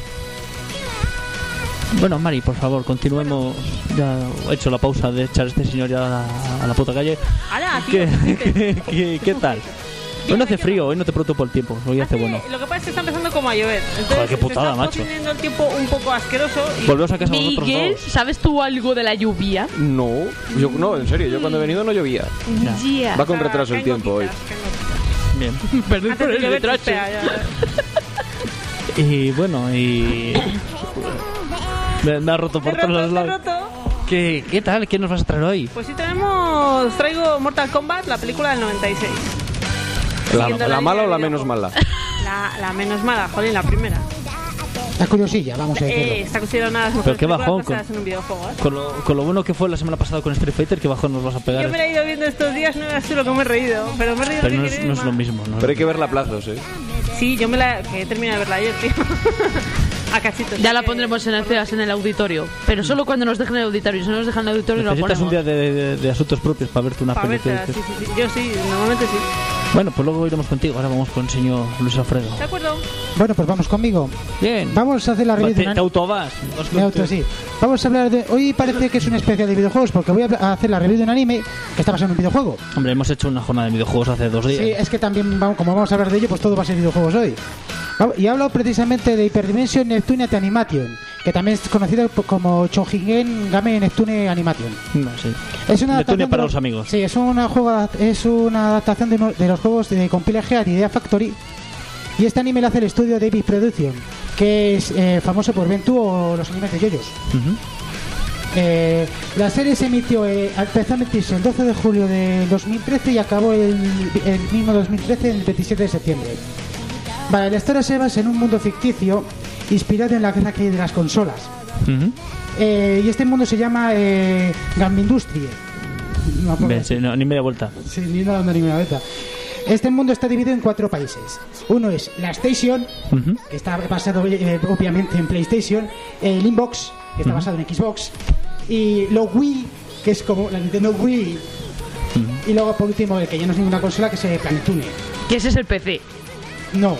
Bueno, Mari, por favor, continuemos. Ya he hecho la pausa de echar a este señor ya a la, a la puta calle. ¡Hala, tío! ¿Qué, qué, qué, qué tal? Hoy no hace frío, hoy no te preocupo el tiempo, hoy hace bueno. Lo que pasa es que está empezando como a llover. Entonces, Joder, qué putada, se está macho. poniendo el tiempo un poco asqueroso. Y Volvemos a casa vosotros Miguel, dos. ¿sabes tú algo de la lluvia? No, yo, no, en serio, yo cuando he venido no llovía. Ya. Va con está- retraso el caen tiempo hoy. gotitas, caen gotitas. Bien. Perdón Antes por de el llover, retraso. chispea, ya. Y bueno, y. Me, me ha roto por Te todos roto, los te lados. roto. ¿Qué, ¿Qué tal? ¿Qué nos vas a traer hoy? Pues sí tenemos... Traigo Mortal Kombat, la película del noventa y seis. ¿La, Siguiendo la la mala o línea la de menos videojuego. mala? La, la menos mala, jolín, la primera. La curiosilla, vamos a Eh, decirlo. está considerada una de las Pero mejores qué películas bajón, basadas con- en un videojuego, ¿eh? Con lo, con lo bueno que fue la semana pasada con Street Fighter, que bajón nos vas a pegar. Yo me la he ido viendo estos días, no veas tú lo que me he reído. Pero me he reído Pero de no que es, quería no es más. lo mismo, ¿no? Pero hay que verla a plazos, ¿eh? Sí, yo me la... que he terminado de verla ayer, tío. A cachitos. Ya la que- pondremos en el CEAS en el auditorio. Pero solo cuando nos dejen el auditorio. Si no nos dejan el auditorio, no la Necesitas ponemos. un día de, de- de asuntos propios para verte una Pa' película. verla, sí, sí, sí. Yo sí, normalmente sí. Bueno, pues luego iremos contigo. Ahora vamos con el señor Luis Alfredo. ¿De acuerdo? Bueno, pues vamos conmigo. Bien. Vamos a hacer la review te, de una... te autovas. Vas Me auto, sí. Vamos a hablar de... Hoy parece que es una especie de videojuegos porque voy a hacer la review de un anime que está basado en un videojuego. Hombre, hemos hecho una jornada de videojuegos hace dos días. Sí, es que también, vamos, como vamos a hablar de ello, pues todo va a ser videojuegos hoy. Vamos, Y hablo precisamente de Hyperdimension Neptune Animation, que también es conocido po- como Choujigen Game Neptune Animation. No, sí. Es una Neptune adaptación para de los amigos. Sí, es una, juego, es una adaptación de, mo- de los juegos de Compile Head y Idea Factory. Y este anime lo hace el estudio David Production, que es eh, famoso por Ventu o los animes de yoyos. Ujú. Eh, la serie se emitió, eh, empezó a emitirse el doce de julio de dos mil trece y acabó el, el mismo dos mil trece el veintisiete de septiembre. Vale, la historia se basa en un mundo ficticio inspirado en la guerra que hay de las consolas. Ujú. Eh, y este mundo se llama eh, Gamindustrie. No, Bien, sí, no, ni media vuelta. sí, ni una ni media beta. Este mundo está dividido en cuatro países. Uno es la Station, Ujú. que está basado eh, obviamente en PlayStation, el Inbox, que está basado en Xbox, y lo Wii, que es como la Nintendo Wii, y luego por último el que ya no es ninguna consola, que es el Planetune. Que ese es el P C. No.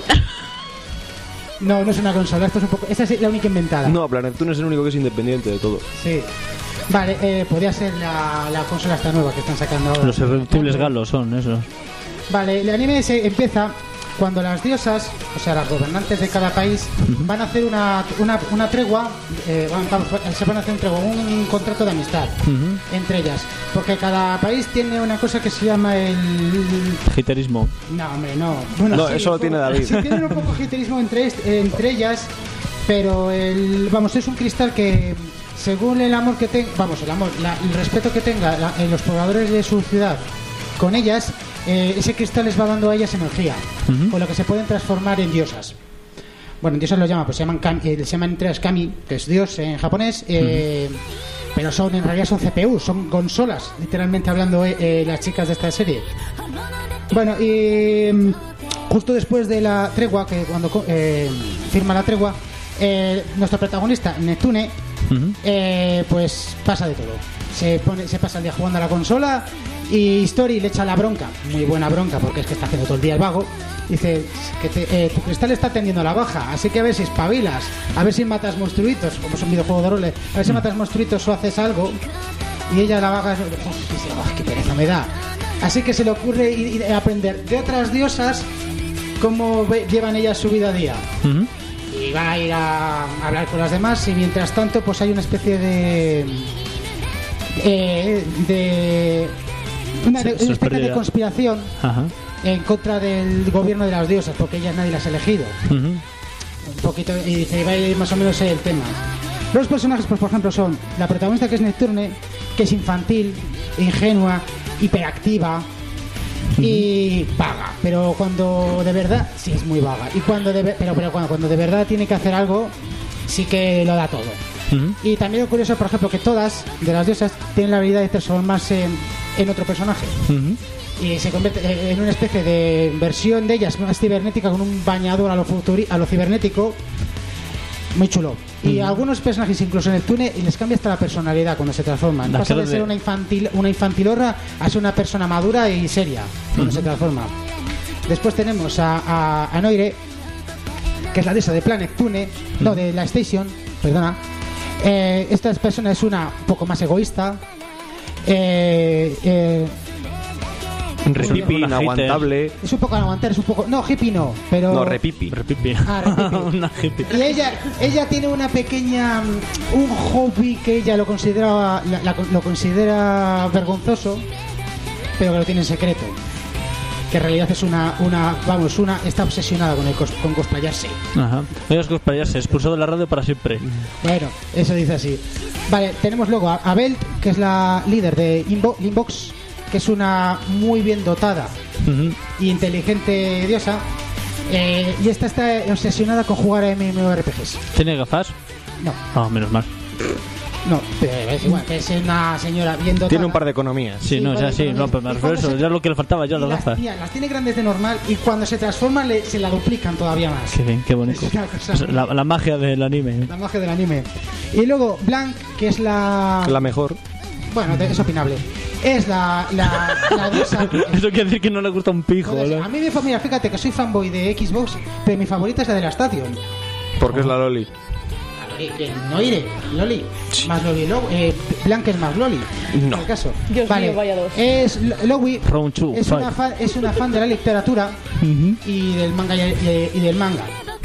No, no es una consola, esto es un poco... Esta es la única inventada. No, Planeptune es el único que es independiente de todo. Sí. Vale, eh, podría ser la, la consola esta nueva que están sacando ahora. Los irreductibles galos son esos. Vale, el anime se empieza cuando las diosas, o sea, las gobernantes de cada país, van a hacer una, una, una tregua, eh, van- vamos, se van a hacer un tregua, un contrato de amistad Ujú. entre ellas. Porque cada país tiene una cosa que se llama el... Giterismo. No, hombre, no. Bueno, No, sí, eso lo un tiene poco- David. Sí, tienen un poco giterismo entre, est- entre ellas, pero el, vamos, es un cristal que, según el amor que tenga, vamos, el amor, la- el respeto que tenga la- eh, los pobladores de su ciudad con ellas, eh, ese cristal les va dando a ellas energía, Ujú. con lo que se pueden transformar en diosas. Bueno, en diosas lo llaman, pues se llaman, kami, eh, se llaman entre ellas kami, que es dios en japonés, eh, pero son en realidad son C P U, son consolas, literalmente hablando eh, eh, las chicas de esta serie. Bueno, y mm, justo después de la tregua, que cuando co- eh, firma la tregua, eh, nuestro protagonista, Neptune, Ujú. eh, pues pasa de todo. Se pone, se pasa el día jugando a la consola y Story le echa la bronca, muy buena bronca, porque es que está haciendo todo el día el vago. Dice que te- eh, tu cristal está tendiendo a la baja, así que a ver si espabilas, a ver si matas monstruitos, como es un videojuego de roles, a ver si matas monstruitos o haces algo. Y ella la vaga, uf, dice, "Uf, qué pereza me da". Así que se le ocurre ir, ir a aprender de otras diosas cómo ve- llevan ellas su vida a día. Ujú. Y va a ir a hablar con las demás y mientras tanto pues hay una especie de eh, de una, Se- de- una especie de sorprendida. conspiración Ajá. en contra del gobierno de las diosas, porque ellas nadie las ha elegido. Ujú. Un poquito, y dice, va a ir más o menos el tema. Los personajes, pues por ejemplo, son la protagonista, que es Neptune, que es infantil, ingenua, hiperactiva y vaga. Pero cuando de verdad, sí es muy vaga. Y cuando de, ve- pero, pero cuando, cuando de verdad tiene que hacer algo, sí que lo da todo. Ujú. Y también lo curioso, por ejemplo, que todas de las diosas tienen la habilidad de transformarse en, en otro personaje. Ujú. Y se convierte eh, en una especie de versión de ellas más cibernética, con un bañador a lo, futuri- a lo cibernético. Muy chulo. Y algunos personajes, incluso en el túnel, les cambia hasta la personalidad cuando se transforman. La Pasa cara de ser de- una infantil una infantilorra a ser una persona madura y seria cuando se transforma. Después tenemos a, a, a Noire, que es la diosa de Planet Tune, no, de la Station, perdona. Eh, esta persona es una un poco más egoísta. Eh, eh, Repipi, Una hater. inaguantable. es un poco aguantar, es un poco. No, hippie no, pero. No, repipi. Repipi. Ah, repipi. Una hippie. Y ella, ella tiene una pequeña, mm, un hobby que ella lo considera, la- la- lo considera vergonzoso, pero que lo tiene en secreto. Que en realidad es una, una, vamos, una, está obsesionada con el cos- con cosplayarse. Ajá. Oigas cosplayarse, expulsado de la radio para siempre. Bueno, eso dice así. Vale, tenemos luego a, a Belt, que es la líder de Inbo- Inbox, que es una muy bien dotada Ujú. y inteligente diosa. Eh, y esta está obsesionada con jugar a MMORPGs. ¿Tiene gafas? No, Ah, menos mal. no, pero es igual, que es una señora bien dotada. Tiene un par de economías. Sí, Sí, no, vale, ya sí, vale. no, pero me ¿Y refiero a cuando eso, se- ya es lo que le faltaba, ya Y las las, gafas. mira, las tiene grandes de normal y cuando se transforman le- se la duplican todavía más. Qué bien, qué bonito. Es una cosa Es muy- La, la magia del anime. La magia del anime. Y luego Blanc, que es la... La mejor. Bueno, de- es opinable. Es la, la, la diosa... Eso quiere decir que no le gusta un pijo, Puede ser. ¿no? A mí me fa- mira, fíjate que soy fanboy de Xbox, pero mi favorita es la de la Station. Porque es la Loli. Eh, eh, no iré, Loli. Más Loli. Lo, eh, Blanc es más Loli. No. En el caso. Dios vale. mío, vaya dos. Es Lo- Lowy. Round two, Es una, five. fan, es una fan de la literatura Ujú. y del manga y, y- y del manga.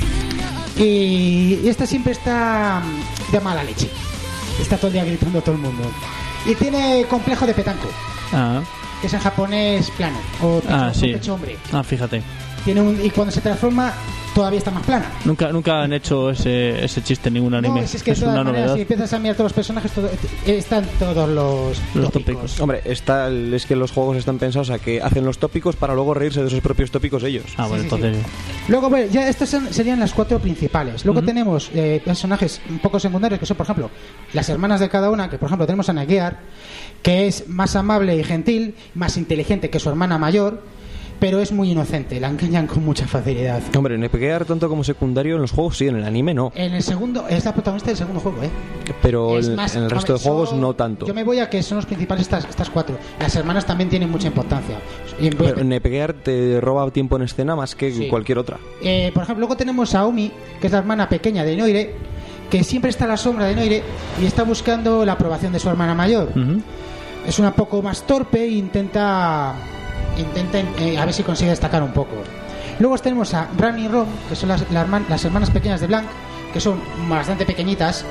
Y, y esta siempre está mm, de mala leche. Está todo el día gritando a todo el mundo. Y tiene complejo de petanco, Ah, que es en japonés plano. O pecho, ah o sí. pecho hombre. Ah, fíjate. tiene un, y cuando se transforma todavía está más plana. Nunca nunca han hecho ese, ese chiste en ningún anime. No, es, es que de es todas una maneras, novedad. si empiezas a mirar todos los personajes, todo, están todos los, Los tópicos. tópicos. Hombre, está, el- es que los juegos están pensados a que hacen los tópicos para luego reírse de esos propios tópicos ellos. Ah, bueno, Sí, sí, entonces... Luego, bueno, ya estas son- serían las cuatro principales. Luego Ujú. tenemos eh, personajes un poco secundarios, que son, por ejemplo, las hermanas de cada una, que por ejemplo tenemos a Nagear, que es más amable y gentil, más inteligente que su hermana mayor, pero es muy inocente, la engañan con mucha facilidad. Hombre, en pegar tanto como secundario en los juegos sí, en el anime no. En el segundo, es la protagonista del segundo juego, ¿eh? Pero Es en, más, en el a resto ver, de juegos son- no tanto. Yo me voy a que son los principales estas, estas cuatro. Las hermanas también tienen mucha importancia. Y, Pero en Nepegear te roba tiempo en escena más que Sí. cualquier otra. Eh, por ejemplo, luego tenemos a Omi, que es la hermana pequeña de Noire, que siempre está a la sombra de Noire y está buscando la aprobación de su hermana mayor. Ujú. Es una poco más torpe e intenta, intenta eh, a ver si consigue destacar un poco. Luego tenemos a Ran y Rom, que son las, la herman- las hermanas pequeñas de Blanc, que son bastante pequeñitas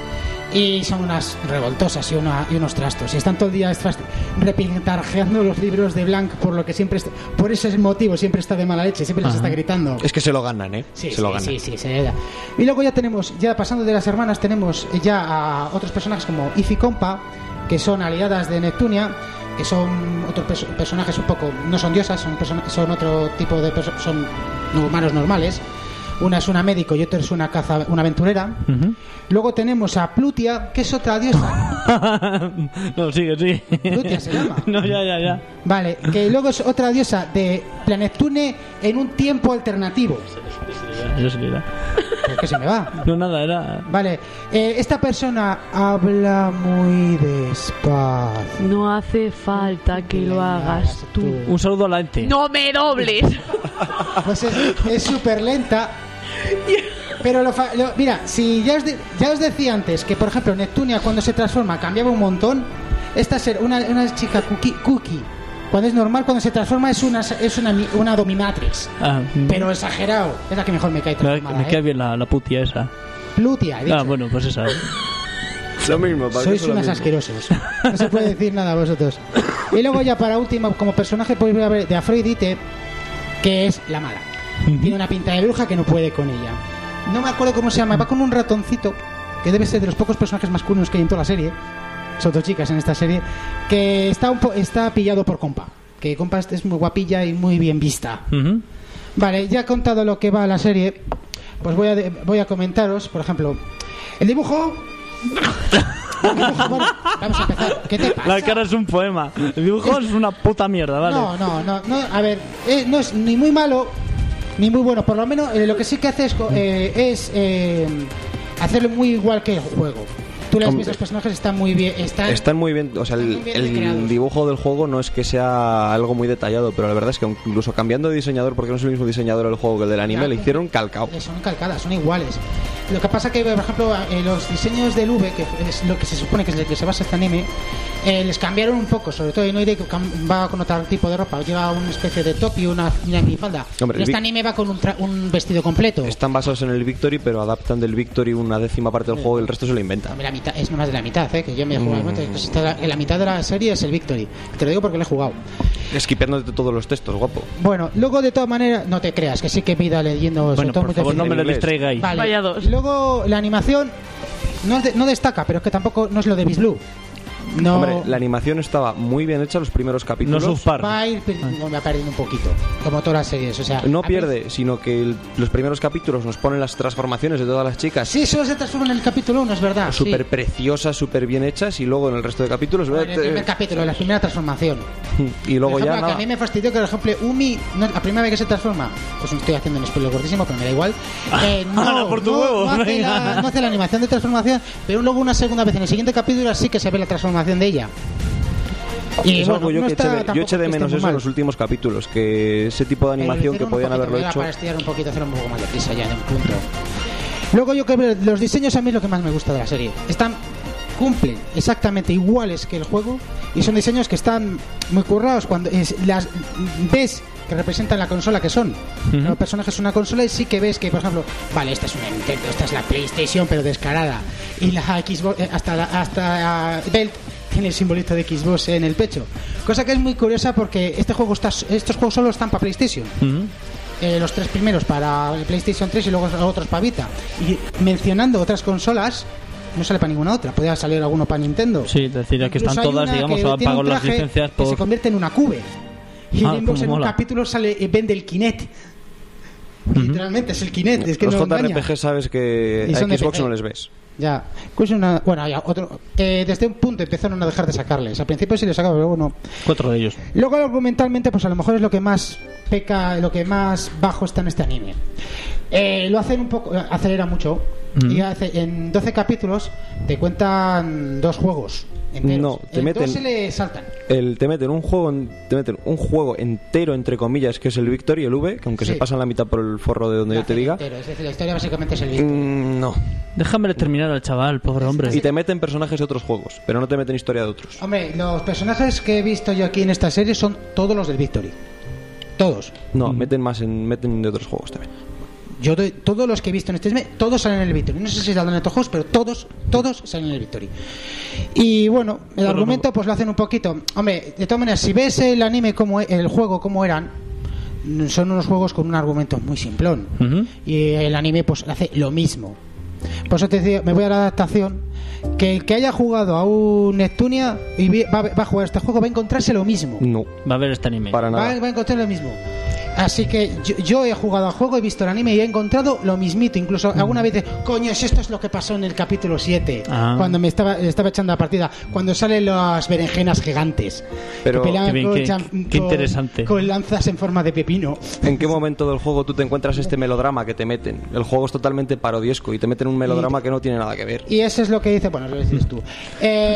y son unas revoltosas y, una- y unos trastos. Y están todo el día estras- repintarjeando los libros de Blanc, por lo que siempre est- por ese motivo siempre está de mala leche, siempre les Ajá. está gritando. Es que se lo ganan, ¿eh? Sí, se sí, lo ganan. sí, sí, se le da. Y luego ya tenemos, ya pasando de las hermanas, tenemos ya a otros personajes como If y Compa, que son aliadas de Neptunia, que son otros perso- personajes un poco, no son diosas, son, persona- son otro tipo de personas, son humanos normales. Una es una médico y otra es una caza, una aventurera. Ujú. Luego tenemos a Plutia, que es otra diosa. No, sigue, sigue. Plutia se llama. No, ya, ya, ya. Vale, que luego es otra diosa de Planeptune en un tiempo alternativo. Eso se le da. ¿Por qué se me va? No, nada, era... Vale, eh, esta persona habla muy despacio. No hace falta que lo hagas tú. Un saludo a la ente. ¡No me dobles! Pues es súper lenta. Pero lo, fa- lo- mira, si ya os, de- ya os decía antes que, por ejemplo, Neptunia cuando se transforma cambiaba un montón, esta ser una, una chica cookie, cookie, cuando es normal, cuando se transforma es una es una, mi- una dominatrix. Ah, mm. Pero exagerado. Es la que mejor me cae me, transformada, me ¿eh? queda bien la, la putia esa. Plutia, he dicho. Ah, bueno, pues esa. Lo mismo, para Sois que sea lo unos mismo. asquerosos. No se puede decir nada a vosotros. Y luego ya para último, como personaje podéis ver de Afrodite, que es la mala. Tiene una pinta de bruja que no puede con ella. No me acuerdo cómo se llama. Va con un ratoncito, que debe ser de los pocos personajes masculinos que hay en toda la serie. Son dos chicas en esta serie. Que está, un po- está pillado por Compa. Que Compa es muy guapilla y muy bien vista. Ujú. Vale, ya he contado lo que va a la serie. Pues voy a, de- voy a comentaros, por ejemplo, el dibujo. El dibujo, bueno, vamos a empezar. ¿Qué te pasa? La cara es un poema. El dibujo es una puta mierda, ¿vale? No, no, no, no. A ver, eh, no es ni muy malo ni muy bueno. Por lo menos eh, lo que sí que hace es, co- eh, es eh, hacerlo muy igual que el juego. Tú le ves Hombre. que los personajes están muy bien. Están, Están muy bien, o sea, Están el, muy bien el recreados. dibujo del juego no es que sea algo muy detallado, pero la verdad es que incluso cambiando de diseñador, porque no es el mismo diseñador del juego que el del anime, Ya, le hicieron calcao. eh, son calcadas, son iguales. Lo que pasa que, por ejemplo, eh, los diseños del V, que es lo que se supone que es el que se basa este anime, eh, les cambiaron un poco, sobre todo Inoue, que cam- va con otro tipo de ropa, lleva una especie de top y una, una minifalda. Hombre, En este el vi- anime va con un, tra- un vestido completo. Están basados en el Victory, pero adaptan del Victory una décima parte del juego y el resto se lo inventan. Hombre, la mitad, es más de la mitad, ¿eh? Que yo me he jugado. Mm. que está la, en la mitad de la serie es el Victory. Te lo digo porque lo he jugado. Esquipeándote todos los textos, guapo. Bueno, luego de todas maneras, no te creas, que sí que vida leyendo. sobre Bueno, todo por muy favor, no difícil. me lo inglés. distraigáis. Vale. Vaya dos. Luego la animación no, es de- no destaca, pero es que tampoco no es lo de Beast Blue. No Hombre, la animación estaba muy bien hecha los primeros No capítulos. South Park. va a ir per- va perdiendo un poquito, como todas las series. O sea, No a mí- pierde, sino que el- los primeros capítulos nos ponen las transformaciones de todas las chicas Sí, solo se transforma en el capítulo uno, es verdad. sí. súper preciosas, súper bien hechas, y luego en el resto de capítulos En el primer capítulo, la primera transformación. y luego Por ejemplo, ya la que nada. a mí me fastidió que, por ejemplo, Umi, no- la primera vez que se transforma, pues estoy haciendo un spoiler gordísimo, pero me da igual. Eh, no, ¡Hala, por tu no- huevo! no hace Venga. la, no hace la animación de transformación, pero luego una segunda vez en el siguiente capítulo sí que se ve la transformación de ella. Y Es bueno, algo yo no que está eché de, yo tampoco eché de que esté menos muy eso en mal. los últimos capítulos, que ese tipo de Pero animación que hicieron un podían poquito, haberlo era hecho. para estirar un poquito, hacer un poco más de prisa ya en un punto. Luego yo que veo, los diseños a mí es lo que más me gusta de la serie. Están cumplen exactamente iguales que el juego y son diseños que están muy currados cuando es- las ves que representan la consola que son. Los personajes son una consola y sí que ves que, por ejemplo, vale, esta es una Nintendo, esta es la PlayStation pero descarada y la Xbox eh, hasta la, hasta uh, Belt tiene el simbolito de Xbox en el pecho, cosa que es muy curiosa porque este juego está, estos juegos solo están para PlayStation. Ujú. eh, los tres primeros para el PlayStation tres y luego otros para Vita. Y mencionando otras consolas, no sale para ninguna otra. Podría salir alguno para Nintendo. Sí, es decir, aquí Incluso están hay todas, una digamos, que o han tiene pagado un las traje licencias que por... se convierte en una cube. Y Ah, en Xbox como en un mola. capítulo sale eh, vende el Kinect. Literalmente es el Kinect, es que Los no J R engaña. P G sabes que Y a son de Xbox P C. no les ves. Ya, pues una, bueno, ya, otro, eh, desde un punto empezaron a dejar de sacarles. Al principio sí les sacaban, pero luego no. Cuatro de ellos. Luego argumentalmente, pues a lo mejor es lo que más peca, lo que más bajo está en este anime. Eh, lo hacen un poco, acelera mucho. Mm. Y hace, en doce capítulos te cuentan dos juegos enteros. No, te En meten- dos se le saltan. El, te meten un juego en- te meten un juego entero entre comillas que es el Victor y el V, que aunque Sí. se pasan la mitad por el forro de donde Lo yo te hacen diga. entero, es decir, la historia básicamente es el Victor. Mm, no. Déjame terminar al chaval, pobre hombre. Y te meten personajes de otros juegos, pero no te meten historia de otros. Hombre, los personajes que he visto yo aquí en esta serie son todos los del Victory. Todos. No, meten más en meten de otros juegos también. Yo doy- todos los que he visto en este anime, todos salen en el Victory. No sé si salen en otros juegos, pero todos, todos salen en el Victory. Y bueno, el Bueno, argumento no- pues lo hacen un poquito. Hombre, de todas maneras, si ves el anime como e- el juego como eran, son unos juegos con un argumento muy simplón. Ujú. Y el anime pues hace lo mismo. Por eso te decía, me voy a la adaptación, que el que haya jugado a un Neptunia y vi- va, va a jugar este juego va a encontrarse lo mismo. No, Va a ver este anime. para Va, nada. va a encontrar lo mismo. Así que yo, yo he jugado al juego, he visto el anime y he encontrado lo mismito. Incluso alguna vez de, coño, si esto es lo que pasó en el capítulo siete, Ah. cuando me estaba, estaba echando la partida, cuando salen las berenjenas gigantes. Pero- que pelean Qué bien, con, qué- cham- qué con- interesante. con lanzas en forma de pepino. ¿En qué momento del juego tú te encuentras este melodrama que te meten? El juego es totalmente parodiesco y te meten un melodrama que no tiene nada que ver. Y eso es lo que dice, bueno, lo dices tú. Eh,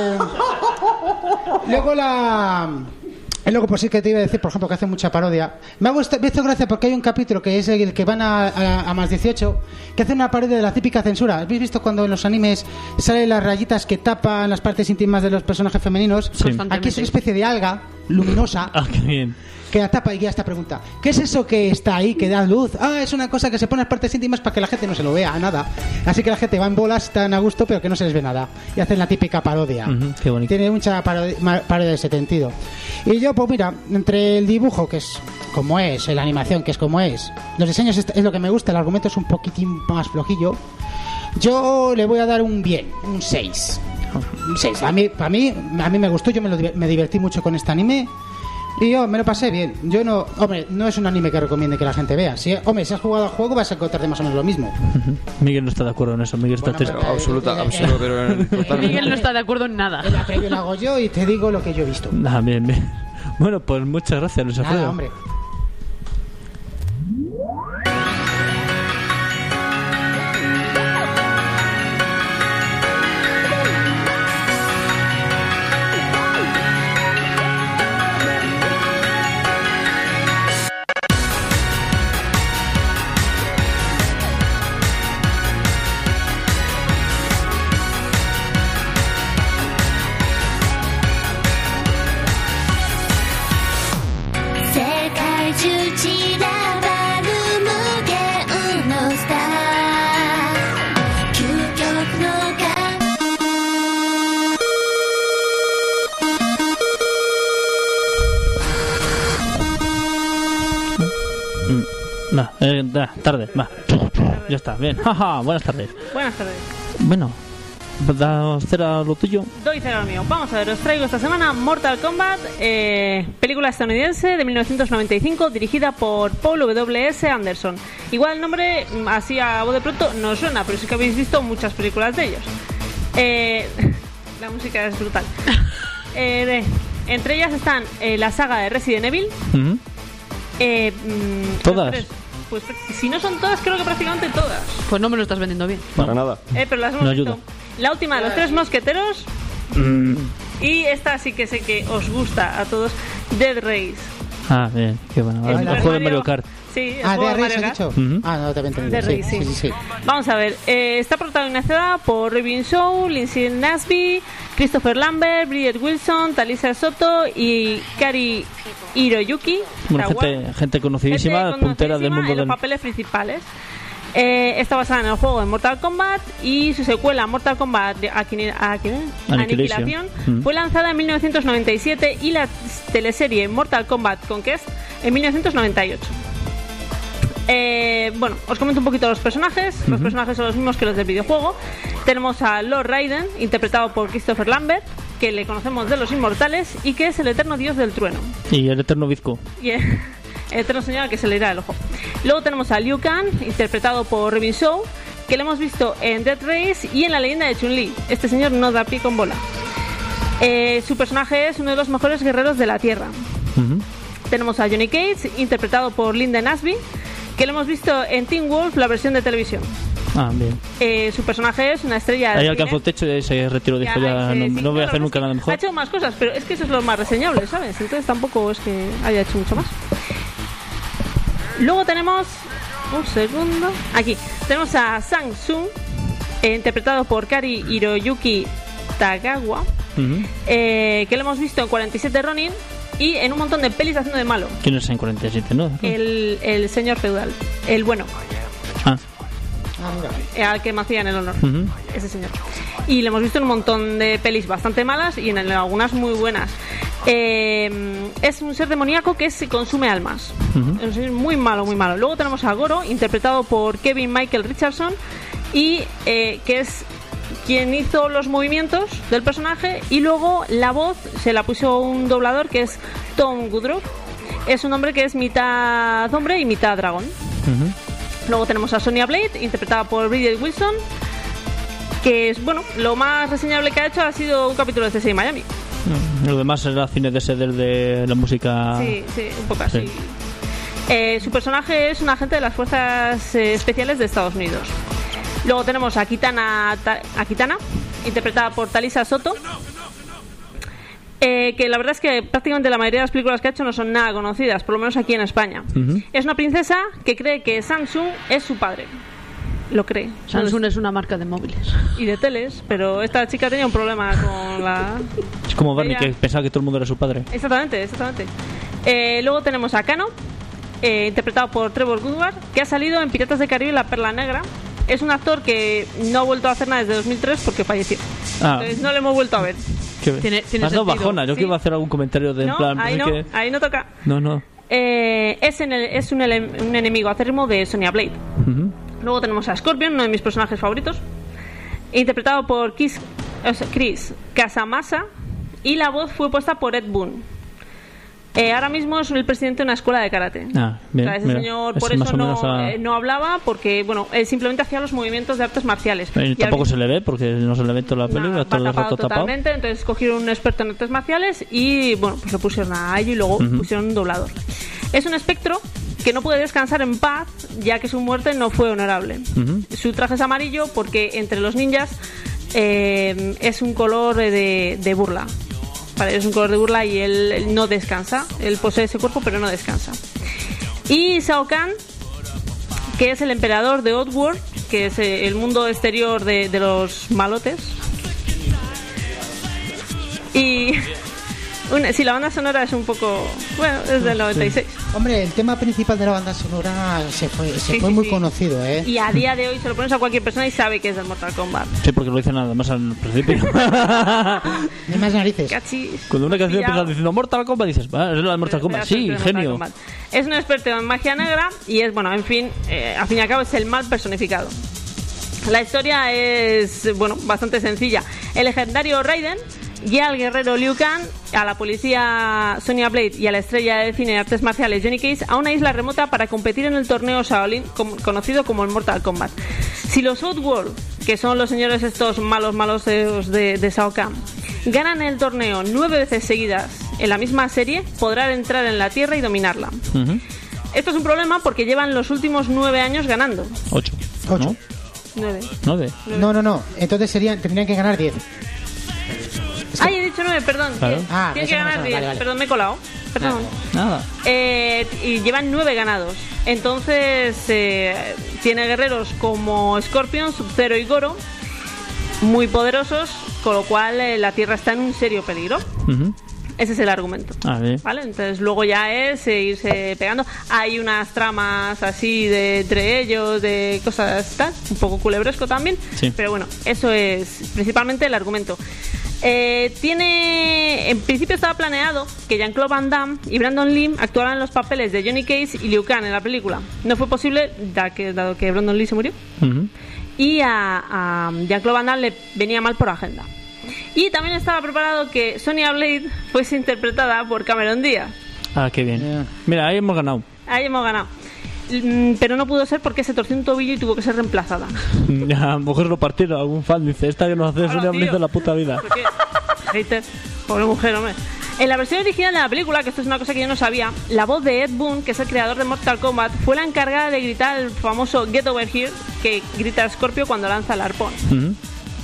luego la... Y luego, pues sí que te iba a decir, por ejemplo, que hace mucha parodia. Me ha gustado, me hizo gracia porque hay un capítulo que es el que van a, a, a más dieciocho, que hace una parodia de la típica censura. ¿Habéis visto cuando en los animes salen las rayitas que tapan las partes íntimas de los personajes femeninos? Sí. Aquí es una especie de alga luminosa Ah, qué bien. que la tapa y ya esta pregunta. ¿Qué es eso que está ahí, que da luz? Ah, es una cosa que se pone en las partes íntimas para que la gente no se lo vea, nada. Así que la gente va en bolas, están a gusto, pero que no se les ve nada. Y hacen la típica parodia. Ujú, qué bonito. Tiene mucha parodia, ma- parodia de ese sentido. Y yo, pues mira, entre el dibujo, que es como es, la animación, que es como es, los diseños es, es lo que me gusta, el argumento es un poquitín más flojillo, yo le voy a dar un bien, un seis. Un seis. A mí, para mí, a mí me gustó, yo me, lo, diver- me divertí mucho con este anime. Y yo me lo pasé bien. Yo no, hombre, no es un anime que recomiende que la gente vea. Si, hombre, si has jugado al juego vas a encontrarte más o menos lo mismo. Ujú. Miguel no está de acuerdo en eso. Miguel está Bueno, triste. pero- Absoluta, eh, absoluta, pero eh, totalmente. Miguel no está de acuerdo en nada. La previo la hago yo y te digo lo que yo he visto. Ah, bien, bien. Bueno, pues muchas gracias, Luis Alfredo. Nada, hombre. Mm, nah, eh, nah, tarde, va. Ya está, bien. Jaja, buenas tardes. Buenas tardes. Bueno, daos cera lo tuyo. Doy cero al mío. Vamos a ver, os traigo esta semana Mortal Kombat, eh, película estadounidense de mil novecientos noventa y cinco, dirigida por Paul W S. Anderson. Igual el nombre, mm, así a voz de pronto, no suena, pero sí que habéis visto muchas películas de ellos. Eh, la música es brutal. Eh, de- entre ellas están eh, la saga de Resident Evil. Ujú. Eh, mm, ¿Todas? los tres. Pues si no son todas, creo que prácticamente todas. Pues no me lo estás vendiendo bien. Para nada. Eh, pero las hemos No visto. ayuda. La última de los tres mosqueteros. Mm. Y esta sí que sé que os gusta a todos, Dead Race. Ah, bien, qué bueno. El El Super juego de Mario Kart. Sí, el Ah, juego de de Reyes Mario has Kart. dicho. Ujú. Ah, no te había entendido. De Sí, Reyes, sí, sí. sí, sí. Vamos a ver, eh, está protagonizada por Robin Shaw, Lindsay Nasby, Christopher Lambert, Bridget Wilson, Talisa Soto y Kari Hiroyuki. Bueno, Sawa. gente, gente conocidísima, Gente puntera del conocidísima mundo en los del... papeles principales. Eh, está basada en el juego de Mortal Kombat y su secuela Mortal Kombat de Aquine- Aquine- Annihilation. Aniquilación Mm. fue lanzada en mil novecientos noventa y siete y la teleserie Mortal Kombat Conquest en mil novecientos noventa y ocho. Eh, bueno, os comento un poquito los personajes. Los Ujú. personajes son los mismos que los del videojuego. Tenemos a Lord Raiden, interpretado por Christopher Lambert, que le conocemos de Los Inmortales y que es el eterno dios del trueno. Y el eterno bizco. Y el, el eterno señor al que se le irá el ojo. Luego tenemos a Liu Kang, interpretado por Robin Shaw, que lo hemos visto en Death Race y en la leyenda de Chun-Li. Este señor no da pie con bola. Eh, su personaje es uno de los mejores guerreros de la Tierra. Ujú. Tenemos a Johnny Cage, interpretado por Lyndon Ashby, que lo hemos visto en Teen Wolf, la versión de televisión. Ah, bien. Eh, su personaje es una estrella de Ahí cine. alcanzó el techo y se retiró. Dijo, Ya, ya, eh, no, sí, no voy a claro, hacer es nunca que nada Ha mejor. hecho más cosas, pero es que eso es lo más reseñable, ¿sabes? Entonces tampoco es que haya hecho mucho más. Luego tenemos... Un segundo. Aquí. Tenemos a Sang Sung, eh, interpretado por Kari Hiroyuki Tagawa, Ujú. eh, que lo hemos visto en cuarenta y siete Ronin y en un montón de pelis haciendo de malo. ¿Quién es en cuarenta y siete, no? El, el señor feudal. El bueno. Ah. Ah, mira. eh, Al que me hacían el honor. Ujú. Ese señor. Y lo hemos visto en un montón de pelis bastante malas y en algunas muy buenas. Eh, es un ser demoníaco que se consume almas. Ujú. Es un ser muy malo, muy malo. Luego tenemos a Goro, interpretado por Kevin Michael Richardson, y eh, que es quien hizo los movimientos del personaje, y luego la voz se la puso un doblador que es Tom Woodruff. Es un hombre que es mitad hombre y mitad dragón. Ujú. Luego tenemos a Sonya Blade, interpretada por Bridget Wilson, que es, bueno, lo más reseñable que ha hecho ha sido un capítulo de C S I Miami. Lo demás era cine de ese del de la música. Sí, sí, un poco así. Sí. Eh, su personaje es un agente de las Fuerzas eh, Especiales de Estados Unidos. Luego tenemos a Kitana, Ta- a Kitana, interpretada por Talisa Soto, eh, que la verdad es que prácticamente la mayoría de las películas que ha hecho no son nada conocidas, por lo menos aquí en España. Ujú. Es una princesa que cree que Samsung es su padre. Lo cree. Samsung es una marca de móviles. Y de teles, pero esta chica tenía un problema con la... Es como Barney, Ella- que pensaba que todo el mundo era su padre. Exactamente, exactamente. Eh, luego tenemos a Kano, eh, interpretado por Trevor Woodward, que ha salido en Piratas del Caribe y La Perla Negra. Es un actor que no ha vuelto a hacer nada desde dos mil tres porque falleció. Ah, Entonces no le hemos vuelto a ver. qué- tiene- tiene me has dado sentido. bajona. Yo Sí. que iba a hacer algún comentario de en No, plan. ahí es no, que- ahí no toca. no, no. Eh, es en el- es un, ele- un enemigo acérrimo de Sonya Blade. Ujú. Luego tenemos a Scorpion, uno de mis personajes favoritos, interpretado por Chris, o sea, Chris Casamassa, y la voz fue puesta por Ed Boon. Eh, ahora mismo es el presidente de una escuela de karate. Ah, bien, O sea, ese mira, señor es por más eso o no, menos a- eh, no hablaba, porque bueno, él simplemente hacía los movimientos de artes marciales. Eh, Y tampoco al- se le ve porque no se le ve toda la peli, Nada, va todo va el tapado rato tapado. totalmente, entonces cogieron un experto en artes marciales y bueno, pues lo pusieron a ello y luego Ujú. pusieron un doblador. Es un espectro que no puede descansar en paz, ya que su muerte no fue honorable. Ujú. Su traje es amarillo porque entre los ninjas eh, es un color de, de burla. Vale, es un color de burla y él, él no descansa. Él posee ese cuerpo, pero no descansa. Y Shao Kahn, que es el emperador de Oddworld, que es eh, el mundo exterior de, de los malotes. Y una, sí, la banda sonora es un poco... Bueno, es del noventa y seis. Hombre, el tema principal de la banda sonora se fue, se Sí, fue sí, muy sí. conocido, ¿eh? Y a día de hoy se lo pones a cualquier persona y sabe que es del Mortal Kombat. Sí, porque lo dice nada más al principio. Ni más narices. Cachis. Cuando una canción Pillado. empieza diciendo Mortal Kombat, dices, ah, es la de Mortal Kombat. Sí, Mortal genio. Kombat. Es un experto en magia negra y es, bueno, en fin, eh, al fin y al cabo es el mal personificado. La historia es, bueno, bastante sencilla. El legendario Raiden guía al guerrero Liu Kang, a la policía Sonya Blade y a la estrella de cine de artes marciales Johnny Cage a una isla remota para competir en el torneo Shaolin, com- conocido como el Mortal Kombat. Si los Outworld, que son los señores estos malos malos de, de, de Shao Kahn, ganan el torneo nueve veces seguidas en la misma serie, podrán entrar en la Tierra y dominarla. Ujú. Esto es un problema porque llevan los últimos nueve años ganando. Ocho. Ocho. ¿No? Nueve. Nueve. No, no, no. Entonces serían, tendrían que ganar diez. Ay, he dicho nueve, perdón. Claro. Diez. Ah, Tiene eso que no me ganar sonaba, diez. vale, vale. Perdón, me he colado. Perdón. Nada. Eh, y llevan nueve ganados. Entonces, eh, tiene guerreros como Scorpion, Sub-Zero y Goro, muy poderosos, con lo cual eh, la Tierra está en un serio peligro. Ujú. Ese es el argumento. Ah, bien. ¿Vale? Entonces luego ya es eh, irse pegando. Hay unas tramas así de entre ellos, de cosas tal, un poco culebresco también. Sí. Pero bueno, eso es principalmente el argumento. Eh, tiene, en principio estaba planeado que Jean-Claude Van Damme y Brandon Lee actuaran en los papeles de Johnny Cage y Liu Kang en la película. No fue posible, dado que, dado que Brandon Lee se murió. Uh-huh. Y a, a Jean-Claude Van Damme le venía mal por agenda. Y también estaba preparado que Sonya Blade fuese interpretada por Cameron Díaz. Ah, qué bien. Yeah. Mira, ahí hemos ganado. Ahí hemos ganado. Pero no pudo ser porque se torció un tobillo y tuvo que ser reemplazada. Ya, a lo mejor lo partieron. Algún fan dice: esta que nos hace Sonia Blade de la puta vida. ¿Por qué? Hater. Pobre mujer, hombre. En la versión original de la película, que esto es una cosa que yo no sabía, la voz de Ed Boon, que es el creador de Mortal Kombat, fue la encargada de gritar el famoso Get Over Here, que grita Scorpio cuando lanza el arpón. Uh-huh.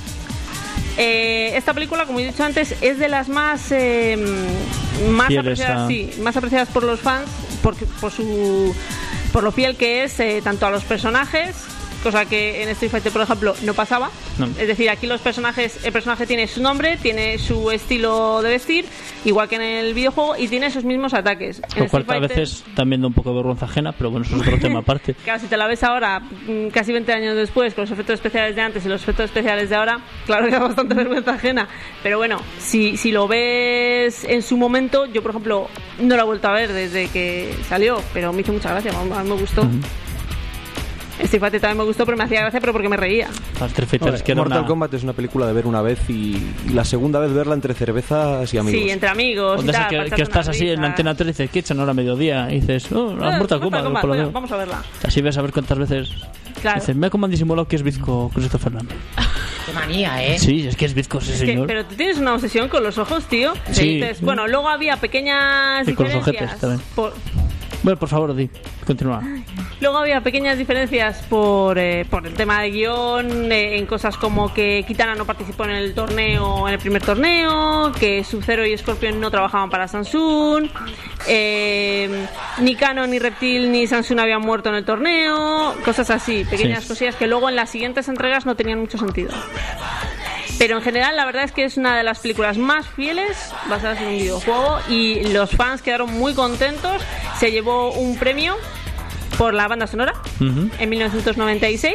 Eh, esta película, como he dicho antes, es de las más eh, más apreciadas, a... sí, más apreciadas por los fans por, por su por lo fiel que es eh, tanto a los personajes, cosa que en Street Fighter, por ejemplo, no pasaba. No. Es decir, aquí los personajes, el personaje tiene su nombre, tiene su estilo de vestir, igual que en el videojuego, y tiene sus mismos ataques. Lo cual a veces también da un poco de vergüenza ajena, pero bueno, eso es otro tema aparte. Claro, si te la ves ahora, casi veinte años después, con los efectos especiales de antes y los efectos especiales de ahora, claro que da bastante vergüenza ajena. Pero bueno, si, si lo ves en su momento, yo por ejemplo no lo he vuelto a ver desde que salió, pero me hizo mucha gracia, a mí me gustó. Uh-huh. Street Fighter también me gustó, pero me hacía gracia, pero porque me reía. Fighter, es que Mortal una... Kombat es una película de ver una vez y, y la segunda vez verla entre cervezas y amigos. Sí, entre amigos. Y tal, que, que estás así risa. En Antena tres y dices, ¿qué echan ahora a mediodía? Y dices, oh, la eh, Mortal Kombat. Kombat bueno, vamos a verla. Así ves a ver cuántas veces. Claro. Dices, mira cómo han disimulado que es bizco Christopher Nolan. Qué manía, ¿eh? Sí, es que es bizco ese es señor. Que, pero tú tienes una obsesión con los ojos, tío. Sí. Dices, bueno, luego había pequeñas y diferencias. Con los ojetes también. Por... Bueno, por favor, di, continúa. Luego había pequeñas diferencias por, eh, por el tema de guión, eh, en cosas como que Kitana no participó en el torneo, en el primer torneo, que Sub-Zero y Scorpion no trabajaban para Samsung, eh, ni Kano, ni Reptil, ni Samsung habían muerto en el torneo, cosas así, pequeñas sí. cosillas que luego en las siguientes entregas no tenían mucho sentido. Pero en general la verdad es que es una de las películas más fieles basadas en un videojuego y los fans quedaron muy contentos. Se llevó un premio por la banda sonora uh-huh. en mil novecientos noventa y seis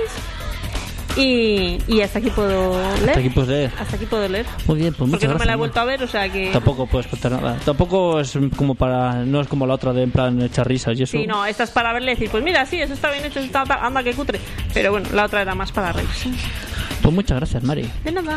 y, y hasta aquí puedo leer. Hasta aquí puedes leer. Hasta aquí puedo leer. Muy bien, pues porque muchas no me la he gracias, vuelto a ver, o sea que tampoco puedes contar nada. Tampoco es como para no es como la otra de en plan echar risas y eso. Sí, no, esta es para verle y decir, pues mira, sí, eso está bien hecho, está, anda que cutre. Pero bueno, la otra era más para reírse. Pues muchas gracias, Mari. De nada.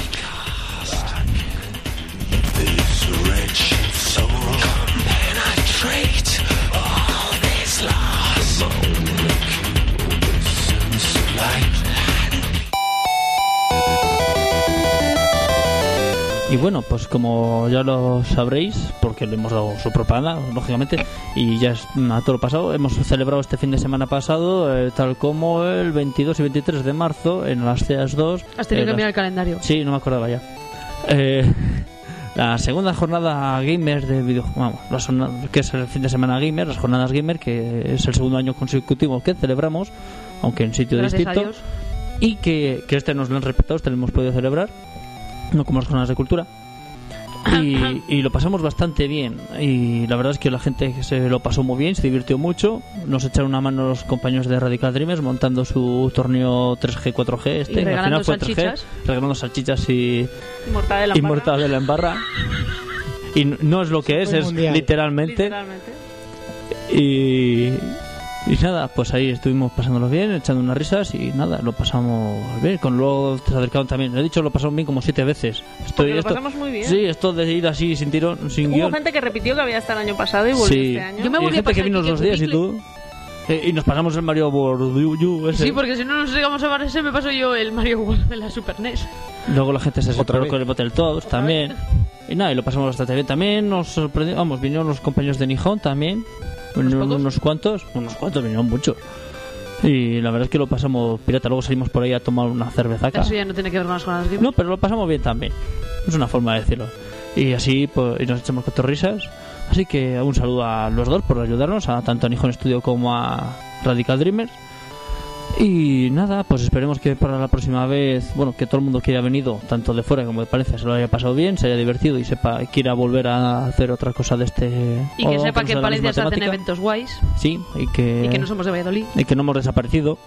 Y bueno, pues como ya lo sabréis, porque le hemos dado su propaganda, lógicamente, y ya es a todo lo pasado, hemos celebrado este fin de semana pasado, eh, tal como el veintidós y veintitrés de marzo, en las C E A S dos. Has tenido eh, que las... mirar el calendario. Sí, no me acordaba ya. Eh, la segunda jornada gamer de videojuegos, vamos, la zona, que es el fin de semana gamer, las jornadas gamer, que es el segundo año consecutivo que celebramos, aunque en sitio Gracias distinto, y que, que este nos lo han respetado, este lo hemos podido celebrar, no como las jornadas de cultura. Y, y lo pasamos bastante bien y la verdad es que la gente se lo pasó muy bien, se divirtió mucho, nos echaron una mano los compañeros de Radical Dreamers montando su torneo tres G, cuatro G este, y regalando al final fue salchichas. tres G, regalando salchichas y mortadela y mortadela en barra y no es lo que es, es literalmente, literalmente. Y Y nada, pues ahí estuvimos pasándolos bien, echando unas risas y nada, lo pasamos bien. Con luego te acercaron también. He dicho lo pasamos bien como siete veces. Estoy, lo esto, pasamos muy bien. Sí, esto de ir así sin tirón, sin Hubo guión. gente que repitió que había estado el año pasado y volvió sí. este año. Yo me y volví hay a gente que pasar vino el los dos días y Bucle. tú. Eh, y nos pasamos el Mario World ese. Sí, porque si no nos llegamos a ese me paso yo el Mario World de la Super N E S. Luego la gente se Otra separó vez. con el Battletoads también. vez. Y nada, y lo pasamos bastante bien también. Nos sorprendió, vamos, vinieron los compañeros de Nihon también. Vinieron pocos? unos cuantos, unos cuantos, vinieron muchos. Y la verdad es que lo pasamos pirata. Luego salimos por ahí a tomar una cervezaca. Eso ya no tiene que ver con las jornadas gamer. No, pero lo pasamos bien también. Es una forma de decirlo. Y así pues, y nos echamos cuatro risas. Así que un saludo a los dos por ayudarnos, a tanto a Nihon Studio como a Radical Dreamers. Y nada, pues esperemos que para la próxima vez, bueno, que todo el mundo que haya venido, tanto de fuera como de Palencia, se lo haya pasado bien, se haya divertido y sepa quiera volver a hacer otra cosa de este. Y que o sepa que de en la Palencia misma se hacen temática. eventos guays. Sí, y que, Y que no somos de Valladolid. y que no hemos desaparecido,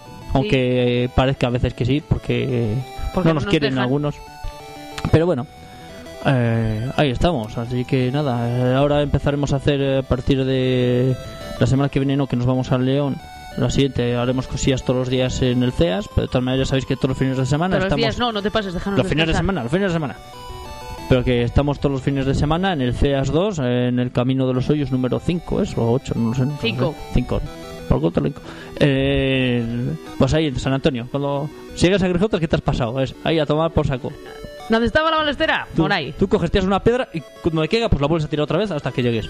aunque parezca a veces que sí, porque, Porque no nos no nos quieren dejan. algunos. Pero bueno, Eh, ahí estamos, así que nada, eh, ahora empezaremos a hacer eh, a partir de la semana que viene, no, que nos vamos a León. La siguiente haremos cosillas todos los días en el C E A S, pero de todas maneras ya sabéis que todos los fines de semana Todos los estamos... días no, no te pases, déjanos Los fines de descansar. semana, los fines de semana. Pero que estamos todos los fines de semana en el C E A S dos, en el Camino de los Hoyos número cinco, ¿es? O ocho, no lo sé. no sé. Cinco. cinco. Por contra cinco. Eh, pues ahí en San Antonio. Cuando llegas a Grijotas, ¿qué te has pasado? Es ahí a tomar por saco. ¿Dónde estaba la balestera? Tú, Por ahí. Tú coges, tiras una piedra y cuando te caiga, pues la vuelves a tirar otra vez hasta que llegues.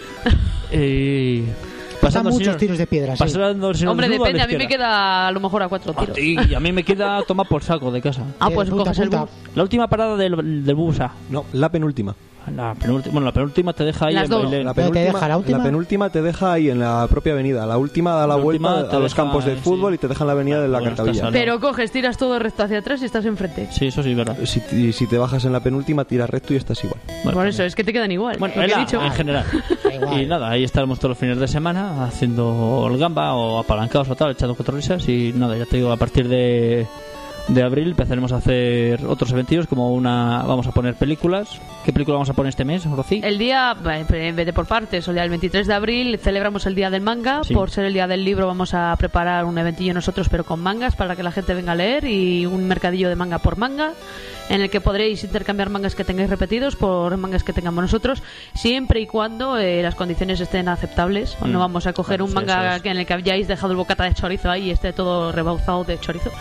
eh, Pasan pasando al muchos señor- tiros de piedra, sí. pasando al señor Hombre, desnudo a la depende, a mí me izquierda. queda a lo mejor a cuatro Ah, tiros. sí, y a mí me queda tomar por saco de casa. Ah, Eh, pues punta, coges el punta. bus. La última parada del, del bus A. No, la penúltima. La penúltima, bueno, la penúltima te deja ahí Las en dos. Bailén. La ¿Pero te penúltima, deja la última? penúltima te deja ahí en la propia avenida. La última da la, La última vuelta te a los deja, campos de sí. fútbol y te deja en la avenida de la Bueno, Cartavilla. estás al- Pero coges, tiras todo recto hacia atrás y estás enfrente. Sí, eso sí, es verdad. Si, y si te bajas en la penúltima, tiras recto y estás igual. Bueno, Por eso, es que te quedan igual. Bueno, lo que es he la- dicho. en general. Da igual. Y nada, ahí estaremos todos los fines de semana haciendo el gamba o apalancados o tal, echando cuatro risas. Y nada, ya te digo, a partir de, de abril empezaremos a hacer otros eventos, como una. Vamos a poner películas. ¿Qué película vamos a poner este mes, Rocío? El día, eh, en vez de por partes, el día del veintitrés de abril celebramos el día del manga. Sí. Por ser el día del libro vamos a preparar un eventillo nosotros, pero con mangas, para que la gente venga a leer, y un mercadillo de manga por manga, en el que podréis intercambiar mangas que tengáis repetidos por mangas que tengamos nosotros, siempre y cuando eh, las condiciones estén aceptables. Mm. No vamos a coger Bueno, un sí, manga eso es. que en el que hayáis dejado el bocata de chorizo ahí y esté todo rebauzado de chorizo.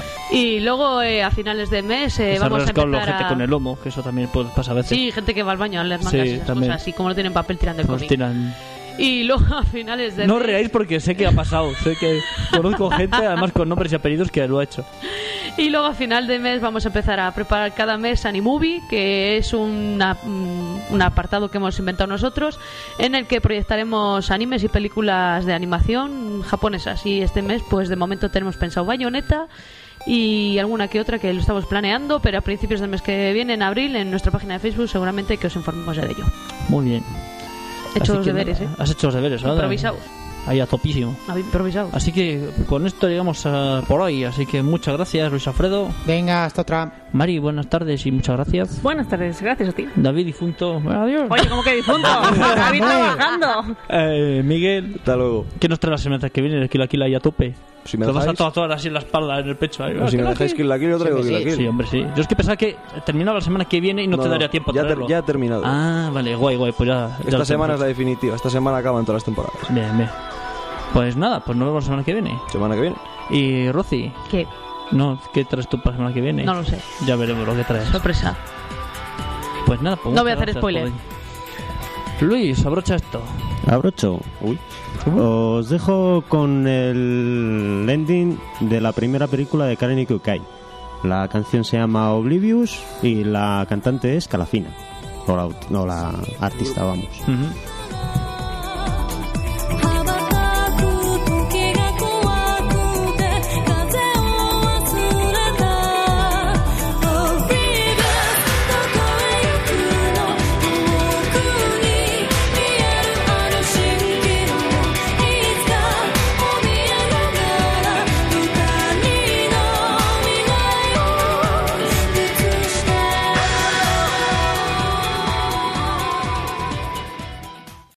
Y luego eh, a finales de mes eh, Se ha vamos a rascado empezar la gente a... con el lomo, que eso también puede pasar a veces. Sí, gente que va al baño a leer mangas Sí, y esas también. cosas, y como no tienen papel tiran del Nos cómic. tiran. Y luego a finales de No mes... reáis porque sé que ha pasado. Sé que conozco gente, además con nombres y apellidos, que lo ha hecho. Y luego a final de mes vamos a empezar a preparar cada mes Animovie, que es una, mm, un apartado que hemos inventado nosotros, en el que proyectaremos animes y películas de animación japonesas. Y este mes, pues de momento tenemos pensado Bayonetta y alguna que otra que lo estamos planeando, pero a principios del mes que viene, en abril, en nuestra página de Facebook, seguramente que os informemos de ello. Muy bien. He hecho Así los que deberes, nada, ¿eh? Has hecho los deberes, ¿verdad? Improvisados. Ahí a topísimo. Improvisados. Así que con esto llegamos a- por hoy. Así que muchas gracias, Luis Alfredo. Venga, hasta otra. Mari, buenas tardes y muchas gracias. Buenas tardes, gracias a ti. David difunto, adiós. Oye, ¿cómo que difunto? David trabajando. Eh, Miguel, Hasta luego. ¿qué nos trae la semana que viene? El Kill la Kill ahí a tope. Si me Te vas a dejáis, todas todas así en la espalda, en el pecho. Ahí. si me dejáis Kill la Kill, yo traigo Sí, Kill la sí, Kill. Sí, hombre, sí. Yo es que pensaba que terminaba la semana que viene y no, No, te no, daría tiempo a ya, ter- traerlo. ya he terminado. Ah, vale, guay, guay. Pues ya. ya Esta lo semana es tenemos. la definitiva. Esta semana acaban todas las temporadas. Bien, bien. Pues nada, pues nos vemos la semana que viene. Semana que viene. Y Rosy, ¿Qué? no, ¿qué traes tú para la semana que viene? No lo sé. Ya veremos lo que traes. Sorpresa. Pues nada, pues No voy a muchas hacer gracias spoiler. por- Luis, abrocha esto. Abrocho. Uy. Os dejo con el ending de la primera película de Karen Ikukai. La canción se llama Oblivious y la cantante es Calafina. O la, aut- o la artista, vamos. Ujú.